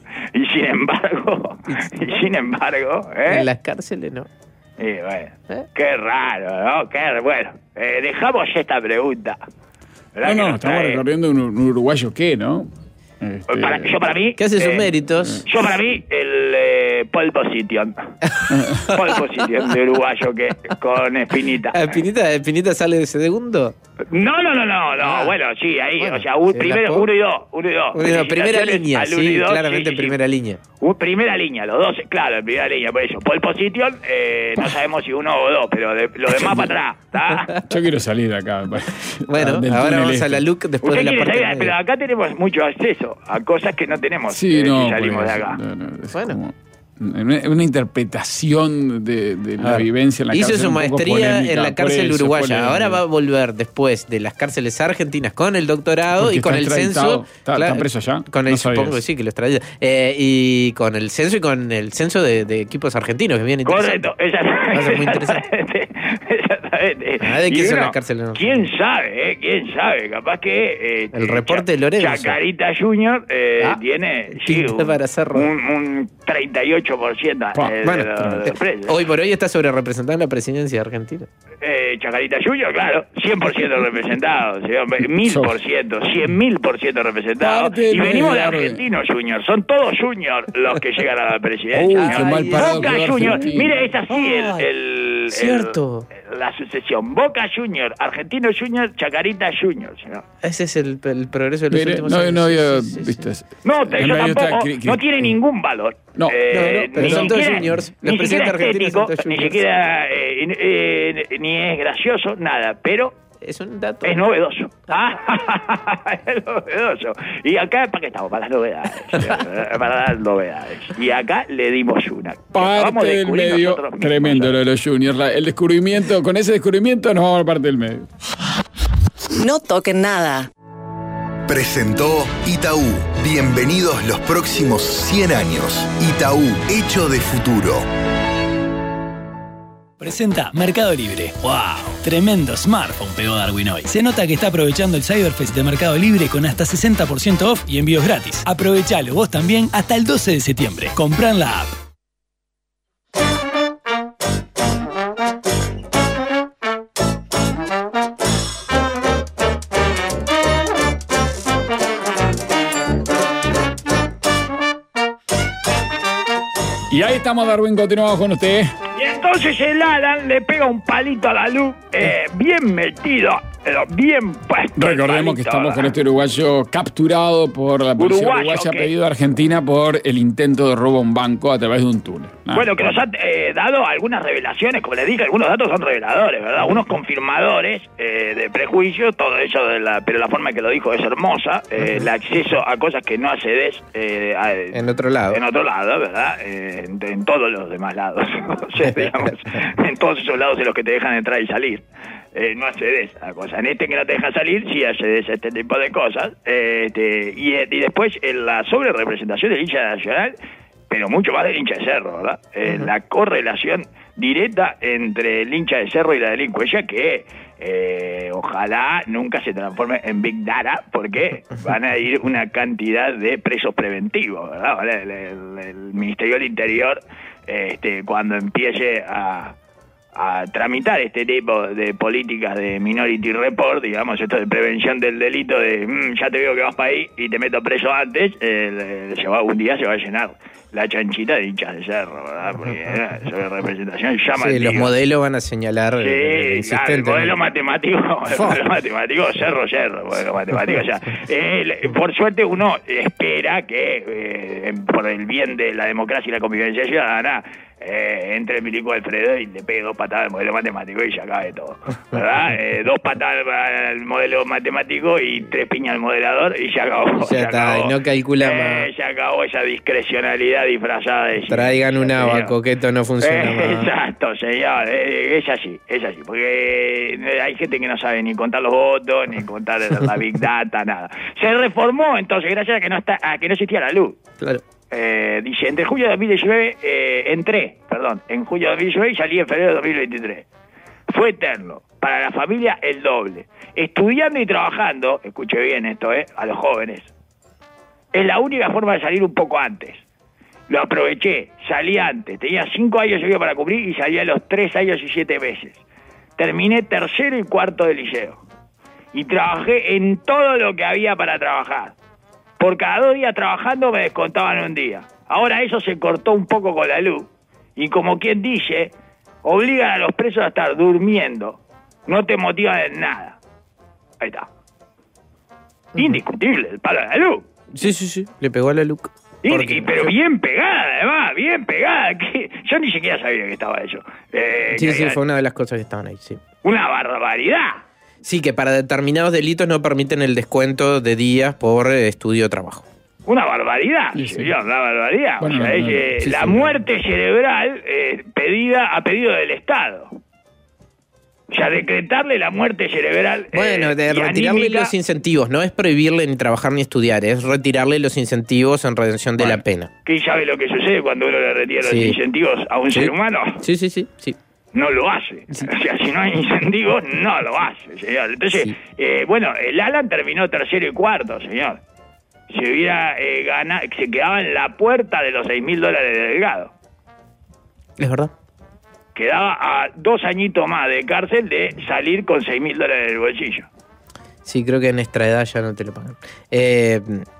Y sin embargo, y sin embargo, ¿eh? En las cárceles no. Y bueno, ¿Eh? qué raro, ¿no? Qué, bueno, eh, dejamos esta pregunta. No, no, estamos trae... recorriendo un, un uruguayo qué, ¿no? Este... Para, yo para mí... ¿Qué hace sus eh, méritos? Yo para mí, el eh, pole position. Pole position de uruguayo que con Espinita. ¿Espinita, Espinita sale de segundo? No, no, no, no, no. Ah, bueno, sí, ahí, bueno, o sea, un, primero, uno y dos, uno y dos. Uno, primera línea, sí, dos, claramente sí, sí, primera sí. línea. Un, primera línea, los dos, claro, en primera línea, por eso. Pole position, eh, no sabemos si uno o dos, pero de, lo demás para atrás, ¿está? Yo quiero salir de acá. Bueno, ahora vamos este. a la look después de la parte salir, pero acá tenemos mucho acceso a cosas que no tenemos sí, eh, no, si salimos pues, de acá. No, no, bueno. Como... Una, una interpretación de, de la ah, vivencia en la hizo cárcel. Hizo su maestría en la cárcel eso, uruguaya. Ahora va a volver después de las cárceles argentinas con el doctorado y con el censo. ¿Está, claro, ¿Está preso allá? Con el, no supongo que sí, que lo extradita. Eh, y con el censo y con el censo de, de equipos argentinos, que viene interesante. Correcto, exactamente. Va a ser muy interesante. Exactamente. Ah, ¿de qué son las cárceles? No? ¿Quién sabe? Eh? ¿Quién sabe? Capaz que... Eh, el reporte de Lorenzo. Chacarita Junior eh, ah, tiene sí, un, para un, un treinta y ocho por ciento. Eh, bueno, de, de hoy por hoy está sobre representada en la presidencia de Argentina. Eh, Chacarita Junior, claro, cien por ciento representado, mil por ciento, cien mil por ciento representado. Y venimos de Argentinos Junior, son todos Junior los que llegan a la presidencia. Uh, qué mal parado Boca Junior, mire, es así el, el, cierto. El, la sucesión. Boca Junior, Argentino Junior, Chacarita Junior. ¿No? Ese es el, el progreso de los mire, últimos no, años. No, había sí, sí, visto sí. No, te, yo tampoco, cri, cri, no tiene ningún valor. No, eh, no, no pero son todos juniors. Los presidentes argentinos son todos ni juniors. siquiera eh, eh, ni es gracioso, nada, pero es un dato. Es novedoso. Ah, es novedoso. Y acá, ¿para qué estamos? Para las novedades. Para dar novedades. Y acá le dimos una. Parte vamos del medio. Tremendo lo de los juniors. El descubrimiento, con ese descubrimiento nos vamos a la parte del medio. No toquen nada. Presentó Itaú. Bienvenidos los próximos cien años. Itaú, hecho de futuro. Presenta Mercado Libre. ¡Wow! Tremendo smartphone pegó Darwin hoy. Se nota que está aprovechando el Cyberfest de Mercado Libre con hasta sesenta por ciento off y envíos gratis. Aprovechalo vos también hasta el doce de septiembre. Comprá en la app. Y ahí estamos, Darwin, continuamos con usted. Y entonces el Alan le pega un palito a la luz, eh, bien metido, pero bien puesto. Recordemos que estamos ¿verdad? con este uruguayo capturado por la policía Uruguayo, uruguaya, ¿qué? pedido a Argentina por el intento de robo a un banco a través de un túnel. Ah, Bueno, que nos ha eh, dado algunas revelaciones, como les dije, algunos datos son reveladores, ¿verdad? Unos confirmadores eh, de prejuicio, todo eso, de la, pero la forma en que lo dijo es hermosa, eh, el acceso a cosas que no accedes eh, a, En otro lado. en otro lado, ¿verdad? Eh, en, en todos los demás lados, o sea, digamos, en todos esos lados en los que te dejan entrar y salir. Eh, no accedes a cosas. En este que no te deja salir, sí accedes a este tipo de cosas. Eh, este, y, y después, en la sobre representación del hincha nacional, pero mucho más del hincha de Cerro, ¿verdad? Eh, uh-huh. La correlación directa entre el hincha de Cerro y la delincuencia que eh, ojalá nunca se transforme en Big Data, porque van a ir una cantidad de presos preventivos, ¿verdad? ¿Vale? El, el, el Ministerio del Interior, este, cuando empiece a a tramitar este tipo de políticas de Minority Report, digamos, esto de prevención del delito, de mmm, ya te veo que vas para ahí y te meto preso antes, eh, se va, un día se va a llenar la chanchita de hinchas de Cerro, ¿verdad? Porque eh, sobre representación llama. Sí, los modelos van a señalar. Sí, el, el, claro, el modelo matemático, el modelo matemático, Cerro, Cerro, el modelo matemático, o sea, eh, por suerte uno espera que, eh, por el bien de la democracia y la convivencia ciudadana, Eh, entre el milico Alfredo y le pegue dos patadas al modelo matemático y se acabe todo, ¿verdad? Eh, dos patadas al modelo matemático y tres piñas al modelador y se acabó. Ya se está, acabó. y no calcula eh, más. Se acabó esa discrecionalidad disfrazada de... Traigan un señor. abaco, que esto no funciona Eh, más. Exacto, señor, eh, es así, es así, porque eh, hay gente que no sabe ni contar los votos, ni contar la Big Data, nada. Se reformó entonces, gracias a que no, está, a que no existía la luz. Claro. Eh, dice, entre julio de dos mil diecinueve, eh, entré, perdón, en julio de dos mil diecinueve y salí en febrero de dos mil veintitrés. Fue eterno. Para la familia, el doble. Estudiando y trabajando, escuche bien esto, eh, a los jóvenes, es la única forma de salir un poco antes. Lo aproveché, salí antes, tenía cinco años yo para cubrir y salí a los tres años y siete meses. Terminé tercero y cuarto de liceo. Y trabajé en todo lo que había para trabajar. Por cada dos días trabajando me descontaban un día. Ahora eso se cortó un poco con la luz. Y como quien dice, obligan a los presos a estar durmiendo. No te motivan en nada. Ahí está. Indiscutible el palo de la luz. Sí, sí, sí. Le pegó a la luz. Y, pero bien pegada, además, bien pegada. Que yo ni siquiera sabía que estaba eso. Eh, sí, que sí, había... fue una de las cosas que estaban ahí, sí. Una barbaridad. Sí, que para determinados delitos no permiten el descuento de días por eh, estudio o trabajo. Una barbaridad, sí, sí. señor, una barbaridad. Bueno, o sea, no, es eh, sí, la sí. muerte cerebral eh, pedida a pedido del Estado. O sea, decretarle la muerte cerebral. Bueno, eh, de y retirarle anímica. los incentivos. No es prohibirle ni trabajar ni estudiar, es retirarle los incentivos en redención de Bueno, la pena. ¿Qué sabe lo que sucede cuando uno le retira Sí. los incentivos a un Sí. ser humano? Sí, sí, sí, sí. No lo hace. Sí. O sea, si no hay incentivos, no lo hace, señor. Entonces, Sí. eh, bueno, el Alan terminó tercero y cuarto, señor. Si hubiera eh, ganado, se quedaba en la puerta de los seis mil dólares de Delgado. Es verdad. Quedaba a dos añitos más de cárcel de salir con seis mil dólares del bolsillo. Sí, creo que en nuestra edad ya no te lo pagan. Eh,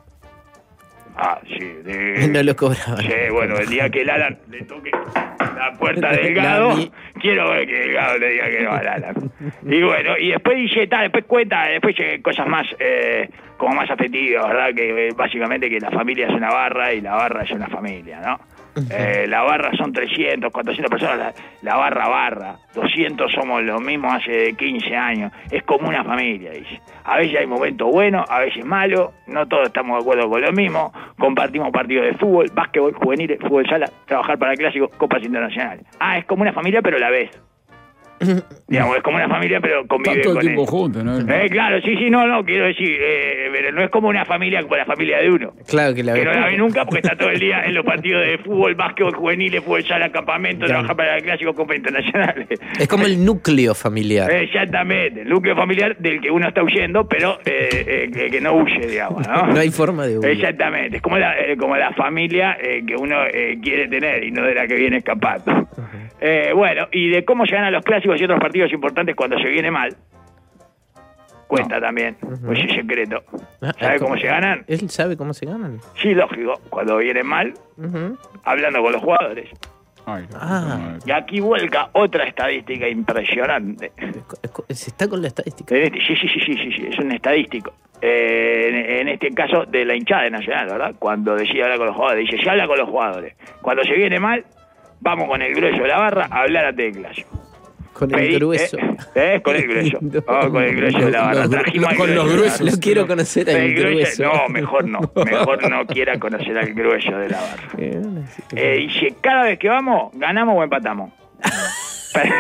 Ah, sí. De... no lo cobraban. Sí, bueno, el día que el Alan le toque la puerta a Delgado, La mi- quiero ver que Delgado le diga que no al Alan. Y bueno, y después dice, tal, después cuenta, después eh, cosas más, eh, como más afectivas, ¿verdad? Que eh, básicamente que la familia es una barra y la barra es una familia, ¿no? Eh, la barra son trescientos, cuatrocientas personas, la, la barra barra, doscientos somos los mismos hace quince años, es como una familia, dice. A veces hay momentos buenos, a veces malos, no todos estamos de acuerdo con lo mismo, compartimos partidos de fútbol, básquetbol, juvenil, fútbol sala, trabajar para clásicos, copas internacionales. Ah, es como una familia pero la ves. Digamos, es como una familia pero convive Está todo el con tiempo él. juntos, ¿no? Eh, claro, sí, sí, no, no, quiero decir, eh, pero no es como una familia como la familia de uno. Claro que la Que no ves. la ve nunca porque está todo el día en los partidos de fútbol, básquetbol, juveniles, fútbol sala, campamento, Claro. trabajar para el clásico, copa internacionales. Es como el núcleo familiar. Exactamente, el núcleo familiar del que uno está huyendo, pero eh, eh, que no huye, digamos, ¿no? No hay forma de huir. Exactamente, es como la, eh, como la familia eh, que uno eh, quiere tener y no de la que viene escapando. Eh, bueno, y de cómo se ganan los clásicos y otros partidos importantes cuando se viene mal. cuenta No. también, Ujú. pues es secreto. Ah, ¿Sabe ¿cómo? cómo se ganan? ¿Él sabe cómo se ganan? Sí, lógico, cuando vienen mal, Ujú. hablando con los jugadores. Ay, la Ah. puta madre. Y aquí vuelca otra estadística impresionante. Se está con la estadística. En este- sí, sí, sí, sí, sí, sí, es un estadístico. Eh, en, en este caso de la hinchada de Nacional, ¿verdad? Cuando decide hablar con los jugadores, dice, se habla con los jugadores. Cuando se viene mal, vamos con el grueso de la barra a hablar antes del clásico. Con el Pedí- grueso. Eh, eh, con el grueso. No. Vamos con el grueso de la barra. Los- Trajimos al con los grueso de la gruesos. barra. Lo quiero conocer al El grueso. No, mejor no. Mejor no quiera conocer al grueso de la barra. Eh, no sé. Eh, dice, cada vez que vamos, ganamos o empatamos. Per-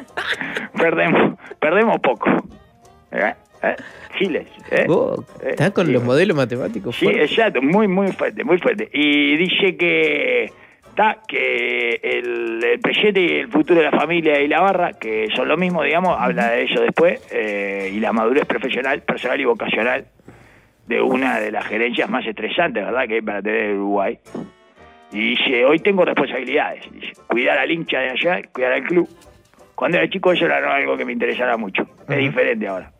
perdemos, perdemos poco. ¿Eh? ¿Eh? Giles. ¿eh? Vos, Eh, estás con sí. los modelos matemáticos Sí, fuertes. exacto, muy, muy fuerte, muy fuerte. Y dice que está que el, el presente y el futuro de la familia y la barra, que son lo mismo, digamos, habla de eso después, eh, y la madurez profesional, personal y vocacional de una de las gerencias más estresantes, ¿verdad?, que hay para tener el Uruguay. Y dice, hoy tengo responsabilidades, dice, cuidar al hincha de allá, cuidar al club. Cuando era chico eso era no algo que me interesara mucho, es diferente ahora.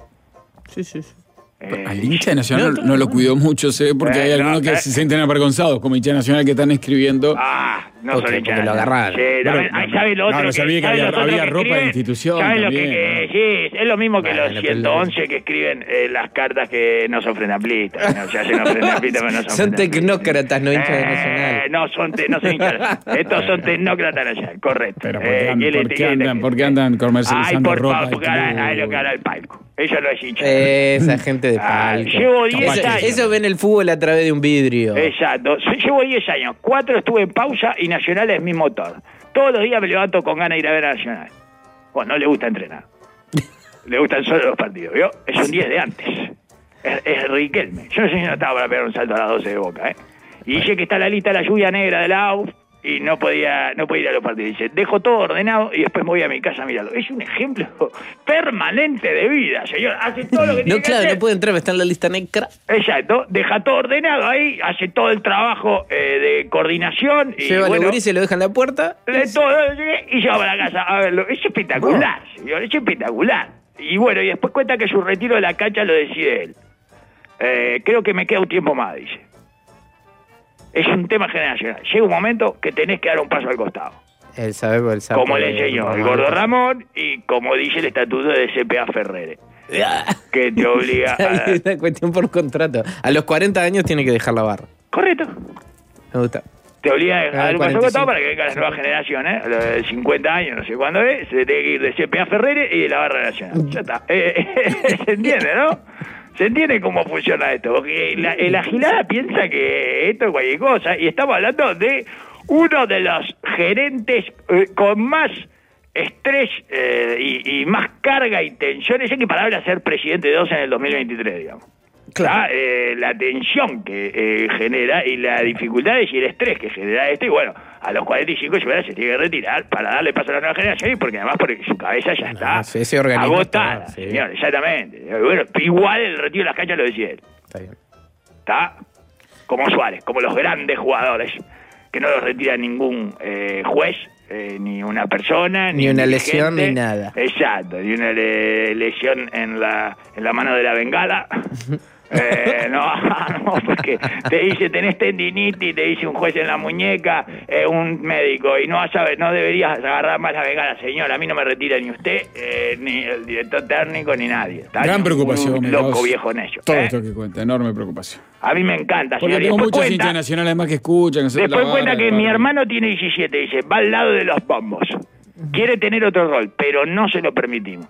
Sí, sí, sí. Eh, Al hincha de Nacional No, no, lo cuidó mucho, sé, porque Eh, hay algunos no, que eh. se sienten avergonzados, como hincha de Nacional, que están escribiendo. Ah, no Porque- son hinchas. porque lo agarraron. Sí, también, Bueno, ay, ¿sabe lo no, otro? no sabía que ¿sabe había- los otros había que ropa de escriben? institución ¿Sabe lo también, que, que- ¿no? sí, es lo mismo que Bueno, los pero- ciento once que escriben eh, las cartas que no son frenaplistas. ¿no? Se hacen los frenaplistas, pero no son Son frenaplistas. tecnócratas, no hinchas de Eh, Nacional. No, son, te- no son hinchas. Estos son tecnócratas nacional, correcto. Pero ¿por qué, Eh, andan, ¿quién le- por qué quién le- andan, por qué andan Ay, comercializando por ropa? favor, del porque ahora club? ahora lo que hará el palco. Eso no es hincha. Esa gente de Ah, palco. llevo diez eso, años. eso ven el fútbol a través de un vidrio. Exacto. Sí, llevo diez años. Cuatro estuve en pausa y Nacional es mi motor. Todos los días me levanto con ganas de ir a ver a Nacional. Bueno, no le gusta entrenar. Le gustan solo los partidos, ¿vio? Es un diez de antes. Es, es Riquelme. Yo no sé si no estaba para pegar un salto a las doce de Boca, ¿eh? Y dice que está la lista de la lluvia negra de la A U F y no podía, no podía ir a los partidos. Dice, dejo todo ordenado y después me voy a mi casa a mirarlo. Es un ejemplo permanente de vida, señor. Hace todo lo que tiene No, que claro, hacer. no puede entrar, está en la lista negra. Exacto, deja todo ordenado ahí, hace todo el trabajo eh, de coordinación y Lleva bueno, los gurises, lo deja en la puerta. de todo, y se va para la casa a verlo. Es espectacular, señor, es espectacular. Y bueno, y después cuenta que su retiro de la cancha lo decide él. Eh, creo que me queda un tiempo más, dice. Es un tema generacional. Llega un momento que tenés que dar un paso al costado. Él sabe, él sabe. Como le enseñó el gordo Ramón y como dice el estatuto de C P A Ferrere, que te obliga a... Es una cuestión por contrato. A los cuarenta años tiene que dejar la barra. Correcto. Me gusta. Te obliga a dejar Ah, un paso cuarenta y cinco. costado para que venga la nueva generación, ¿eh? Los de cincuenta años, no sé cuándo es, se tiene que ir de C P A Ferrere y de la Barra Nacional. Ya está. Eh, se entiende, ¿no? Se entiende cómo funciona esto. Porque la, la gilada piensa que esto es cualquier cosa. Y estamos hablando de uno de los gerentes eh, con más estrés eh, y, y más carga y tensión. Ese que para a ser presidente de dos en el dos mil veintitrés, digamos. Claro. Ah, eh, la tensión que eh, genera y las dificultades y el estrés que genera esto. Y bueno, a los cuarenta y cinco se tiene que retirar para darle paso a la nueva generación y porque además porque su cabeza ya está No, sí, ese organismo agotada. está, sí. Señor, exactamente. Bueno, igual el retiro de las canchas lo decía él. Está bien. ¿Está? Como Suárez, como los grandes jugadores, que no los retira ningún eh, juez, eh, ni una persona, Ni ni una un lesión, dirigente. ni nada. Exacto, ni una le- lesión en la, en la mano de la bengala. Eh, no, no, porque te dice tenés tendinitis, te dice un juez en la muñeca, eh, un médico, y no sabe, no deberías agarrar más la bengala, señor. A mí no me retira ni usted, eh, ni el director técnico, ni nadie. Está Gran un- preocupación. Un me loco causa viejo necio. Todo ¿eh? esto que cuenta, enorme preocupación. A mí me encanta, Porque señor. Y tengo después muchos cuenta- hinchas nacionales además que escuchan. que Después la cuenta barra, que la mi barra. hermano tiene diecisiete, dice, va al lado de los bombos. Quiere tener otro rol, pero no se lo permitimos.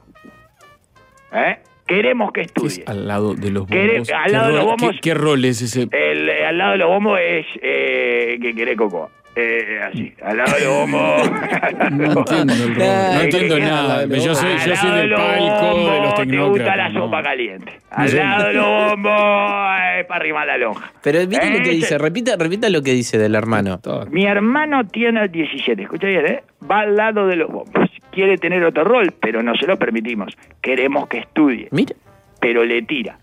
¿Eh? Queremos que ¿Qué estudie. es al lado de los Quere- bombos? al ¿Qué lado de los rol- bombos- ¿Qué, qué rol es ese? El, eh, al lado de los bombos es eh, que quiere coco. Eh, así, al lado de los bombos. No entiendo el rol. No Eh, entiendo que- nada. Yo soy, Al yo soy lado del los palco, de los bombos, Te gusta tecnócratas. la no. sopa caliente. No Al sé. lado de los bombos es para arrimar la lonja. Pero mire lo que Eh, dice, repita, repita lo que dice del hermano. Todo. Mi hermano tiene diecisiete, escucha bien, ¿eh? Va al lado de los bombos. Quiere tener otro rol, pero no se lo permitimos. Queremos que estudie, Mira. pero le tira.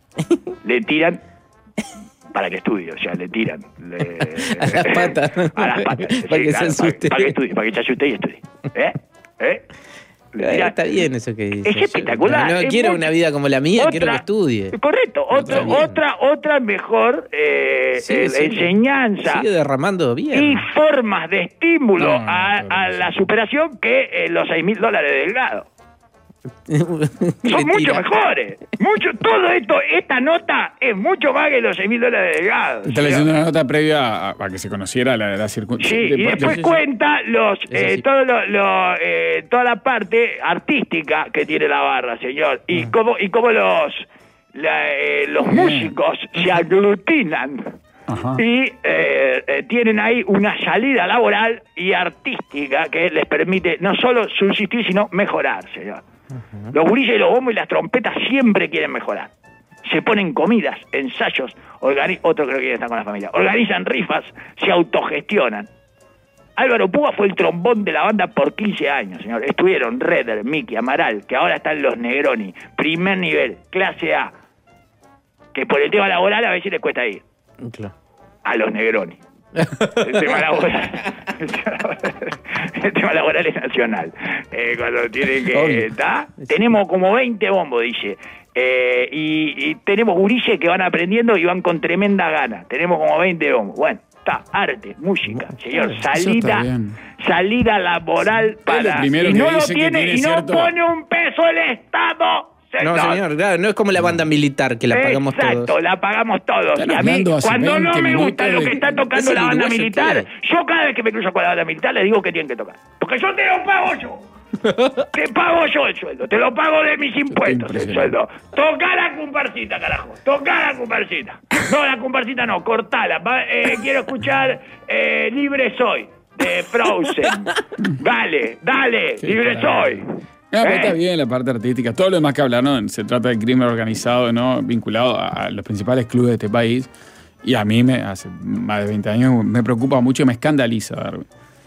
Le tiran para que estudie, o sea, le tiran. Le- A las patas. A las patas. Para que se claro, asuste. Para, para que estudie, para que se asuste y estudie. ¿Eh? ¿Eh? Mirá, está bien eso que dice. Es espectacular. No, no es quiero muy, una vida como la mía, otra, quiero que estudie. Correcto, otra, otra, otra mejor eh, sigue, eh, sigue, enseñanza. Sigue derramando bien. Y formas de estímulo No, no, a, no, a no, la no. superación que eh, los seis mil dólares de Delgado. Son mucho mejores. Mucho, todo esto, esta nota es mucho más que los seis mil dólares de Delgado. Está leyendo una nota previa a, a que se conociera la, la Sí, circunstancia. y después cuenta los, eh, sí. todo lo, lo, eh, toda la parte artística que tiene la barra, señor. Y cómo, y cómo los, la, eh, los músicos se aglutinan. Ajá. Y eh, eh, tienen ahí una salida laboral y artística que les permite no solo subsistir, sino mejorar, señor. Uh-huh. Los gurises y los bombos y las trompetas siempre quieren mejorar. Se ponen comidas, ensayos, organi- otro creo que quiere estar con la familia, organizan rifas, se autogestionan. Álvaro Puga fue el trombón de la banda por quince años, señor. Estuvieron Redder, Mickey, Amaral, que ahora están los Negroni, primer nivel, clase A, que por el tema laboral a veces les cuesta ir. Claro. A los Negroni. El tema laboral, el tema laboral, el tema laboral es nacional. Eh, cuando tienen que... ¿tá? Tenemos como veinte bombos, dice. Eh, y, y tenemos gurises que van aprendiendo y van con tremenda gana. Tenemos como veinte bombos. Bueno, está, arte, música, señor. Salida, salida laboral para... Y no lo tiene, tiene, tiene y no cierto... pone un peso el Estado. No, señor, claro, no es como la banda militar que la pagamos todos. Exacto, la pagamos todos. Están Y a mí, hace cuando no me gusta lo de... que está tocando ¿Es la banda militar, qué? yo cada vez que me cruzo con la banda militar les digo que tienen que tocar. Porque yo te lo pago yo. Te pago yo el sueldo, te lo pago de mis impuestos el sueldo. Toca la comparsita, carajo. Toca la comparsita. No, la comparsita no, cortala. Va, eh, quiero escuchar eh, Libre Soy, de Frozen. Dale, dale, Sí, Libre claro. Soy. No, pero ¿Eh? está bien la parte artística. Todo lo demás que hablar, ¿no? Se trata de crimen organizado, ¿no? Vinculado a, a los principales clubes de este país. Y a mí, me, hace más de veinte años, me preocupa mucho y me escandaliza, Darwin.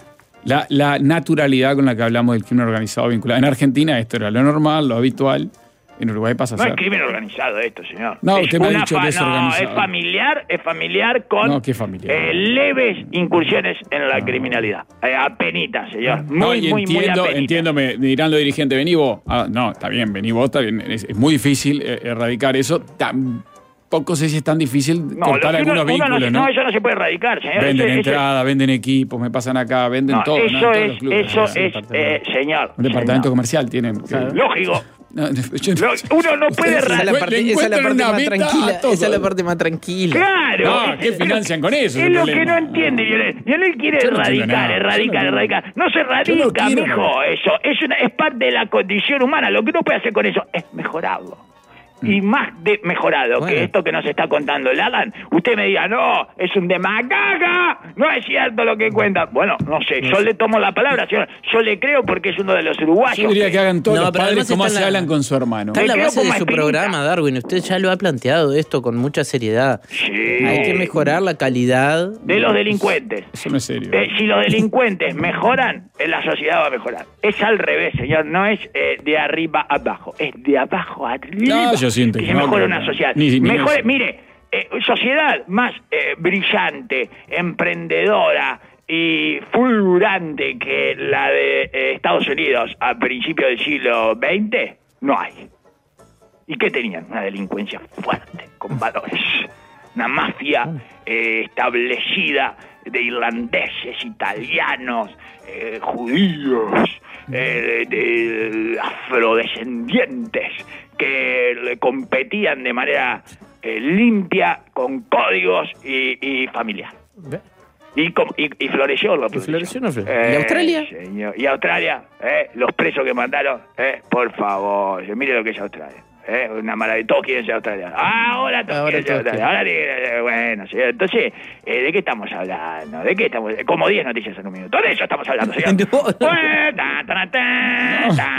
La, la naturalidad con la que hablamos del crimen organizado vinculado. En Argentina esto era lo normal, lo habitual. En Uruguay pasa a No ser. es crimen organizado esto, señor. No, es usted me ha una dicho que es no, organizado. es familiar, es familiar con No, ¿qué familiar? eh, leves incursiones en la criminalidad. Eh, apenitas, señor. Muy, No, y muy, entiendo, muy apenitas. entiendo, me dirán los dirigentes, vení vos. Ah, no, está bien, vení vos, está bien. Es, es muy difícil eh, erradicar eso. Tampoco sé si es tan difícil No, cortar lo que uno- algunos uno vínculos, no, ¿no? no, eso no se puede erradicar, señor. Venden Eso- eso- entradas, venden equipos, me pasan acá, venden no, todo. eso ¿no? En todos es, los clubes. eso Sí, es, eh, señor. Un departamento señor. comercial tienen. Lógico. No, yo- Lo- uno no puede Esa es la Le parte, esa es la encuentran parte una más meta tranquila. a todo. Esa es la parte más tranquila. Claro. No, es- ¿qué es- financian con eso? Es el lo problema? que no entiende Lionel. Lionel quiere Yo no entiendo erradicar, nada. Yo erradicar, no entiendo. erradicar. No se Yo no erradica, quiero mijo, nada. eso. Es, una, es parte de la condición humana. Lo que uno puede hacer con eso es mejorarlo. Y más de mejorado Bueno. que esto que nos está contando el Alan, usted me diga, no, es un demagoga, no es cierto lo que cuenta. Bueno, no sé, yo le tomo la palabra, señor. Yo le creo porque es uno de los uruguayos. Yo diría que hagan todos No, los pero padres además como está se la- hablan con su hermano. Está en la Me quedo base con de más su espinita. programa, Darwin. Usted ya lo ha planteado esto con mucha seriedad. Sí. Hay que mejorar la calidad De los delincuentes. Eso no es serio. Eh, si los delincuentes mejoran, eh, la sociedad va a mejorar. Es al revés, señor. No es eh, de arriba a abajo. Es de abajo a arriba. No, yo siento que que se no, mejora no, una no. sociedad. Ni- ni Mejore, eso. mire, eh, sociedad más eh, brillante, emprendedora y fulgurante que la de eh, Estados Unidos a principios del siglo veinte, no hay. ¿Y qué tenían? Una delincuencia fuerte, con valores. Una mafia eh, establecida de irlandeses, italianos, eh, judíos, eh, de, de afrodescendientes que le competían de manera eh, limpia, con códigos y, y familiar. Y, com- y, y floreció lo ¿Y floreció o no floreció? Eh, ¿Y Australia? Señor. Y Australia, eh, los presos que mandaron, eh, por favor, mire lo que es Australia. Eh, una maravilla, todos quieren ser australianos. Ahora todos Ahora quieren ser todos australianos. Ahora, eh, bueno, señor, entonces, eh, ¿de qué estamos hablando? ¿De qué estamos? Como diez noticias en un minuto. De eso estamos hablando, señor. No. Pues, tan, tan, tan, tan, tan,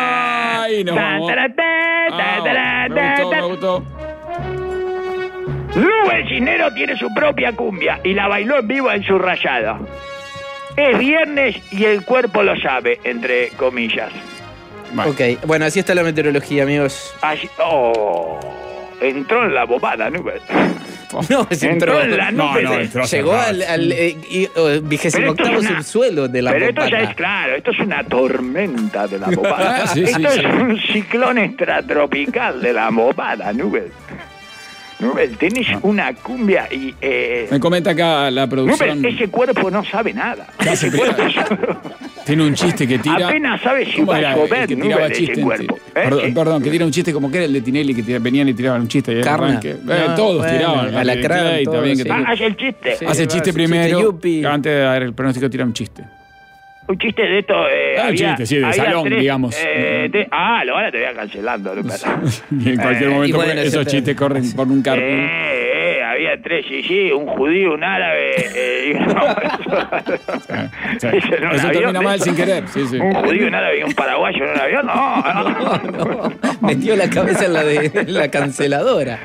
Ay, no, tan, vamos. tan, tan, Ah, tan, me tan, gustó, tan. me gustó. Lu el Cisnero tiene su propia cumbia y la bailó en vivo en su rayado. Es viernes y el cuerpo lo sabe, entre comillas. Bueno. Ok, bueno, así está la meteorología, amigos. Así, oh, entró en la bobada, nube. No, es entró en la No, nube. no, de- entró. Llegó al, al eh, y- oh, vigésimo Pero esto es octavo una- subsuelo de la Pero esto ya popata. es claro, esto es una tormenta de la mopada. Ah, sí, sí, esto sí. es un ciclón extratropical de la mopada, Nubel. Nubel, tenés una cumbia y... Eh, Me comenta acá la producción. Nubel, ese cuerpo no sabe nada. Casi Ese pega. cuerpo Tiene un chiste que tira. apenas sabe si ¿Cómo va era a el llover, que Nubel, tiraba ese chiste? cuerpo. ¿eh? Perdón, Eh, perdón, que tira un chiste como que era el de Tinelli, que tira- venían y tiraban un chiste. Y ahí Carna. arranque. Eh, No, todos bueno, tiraban. Alacrán, Clay todos, también, que sí. tenía- Ah, hace el chiste. Sí. Hace el va, chiste sí, primero. chiste yupi. Antes de dar el pronóstico, tira un chiste. Un chiste de esto. Eh, Ah, un había, chiste, sí, de había salón, tres, digamos. eh, te- ah, lo ahora te voy a cancelando, Nubel. Y en cualquier Eh, momento, y bueno, porque esos siempre- chistes corren por un carro. Eh, eh, había tres, sí, sí, un judío, un árabe. Eh, y no, Sí. eso en un Eso avión, termina mal eso. sin querer. Sí, sí. Un judío, un árabe y un paraguayo en un avión, no. no, no. Metió la cabeza en la de en la canceladora.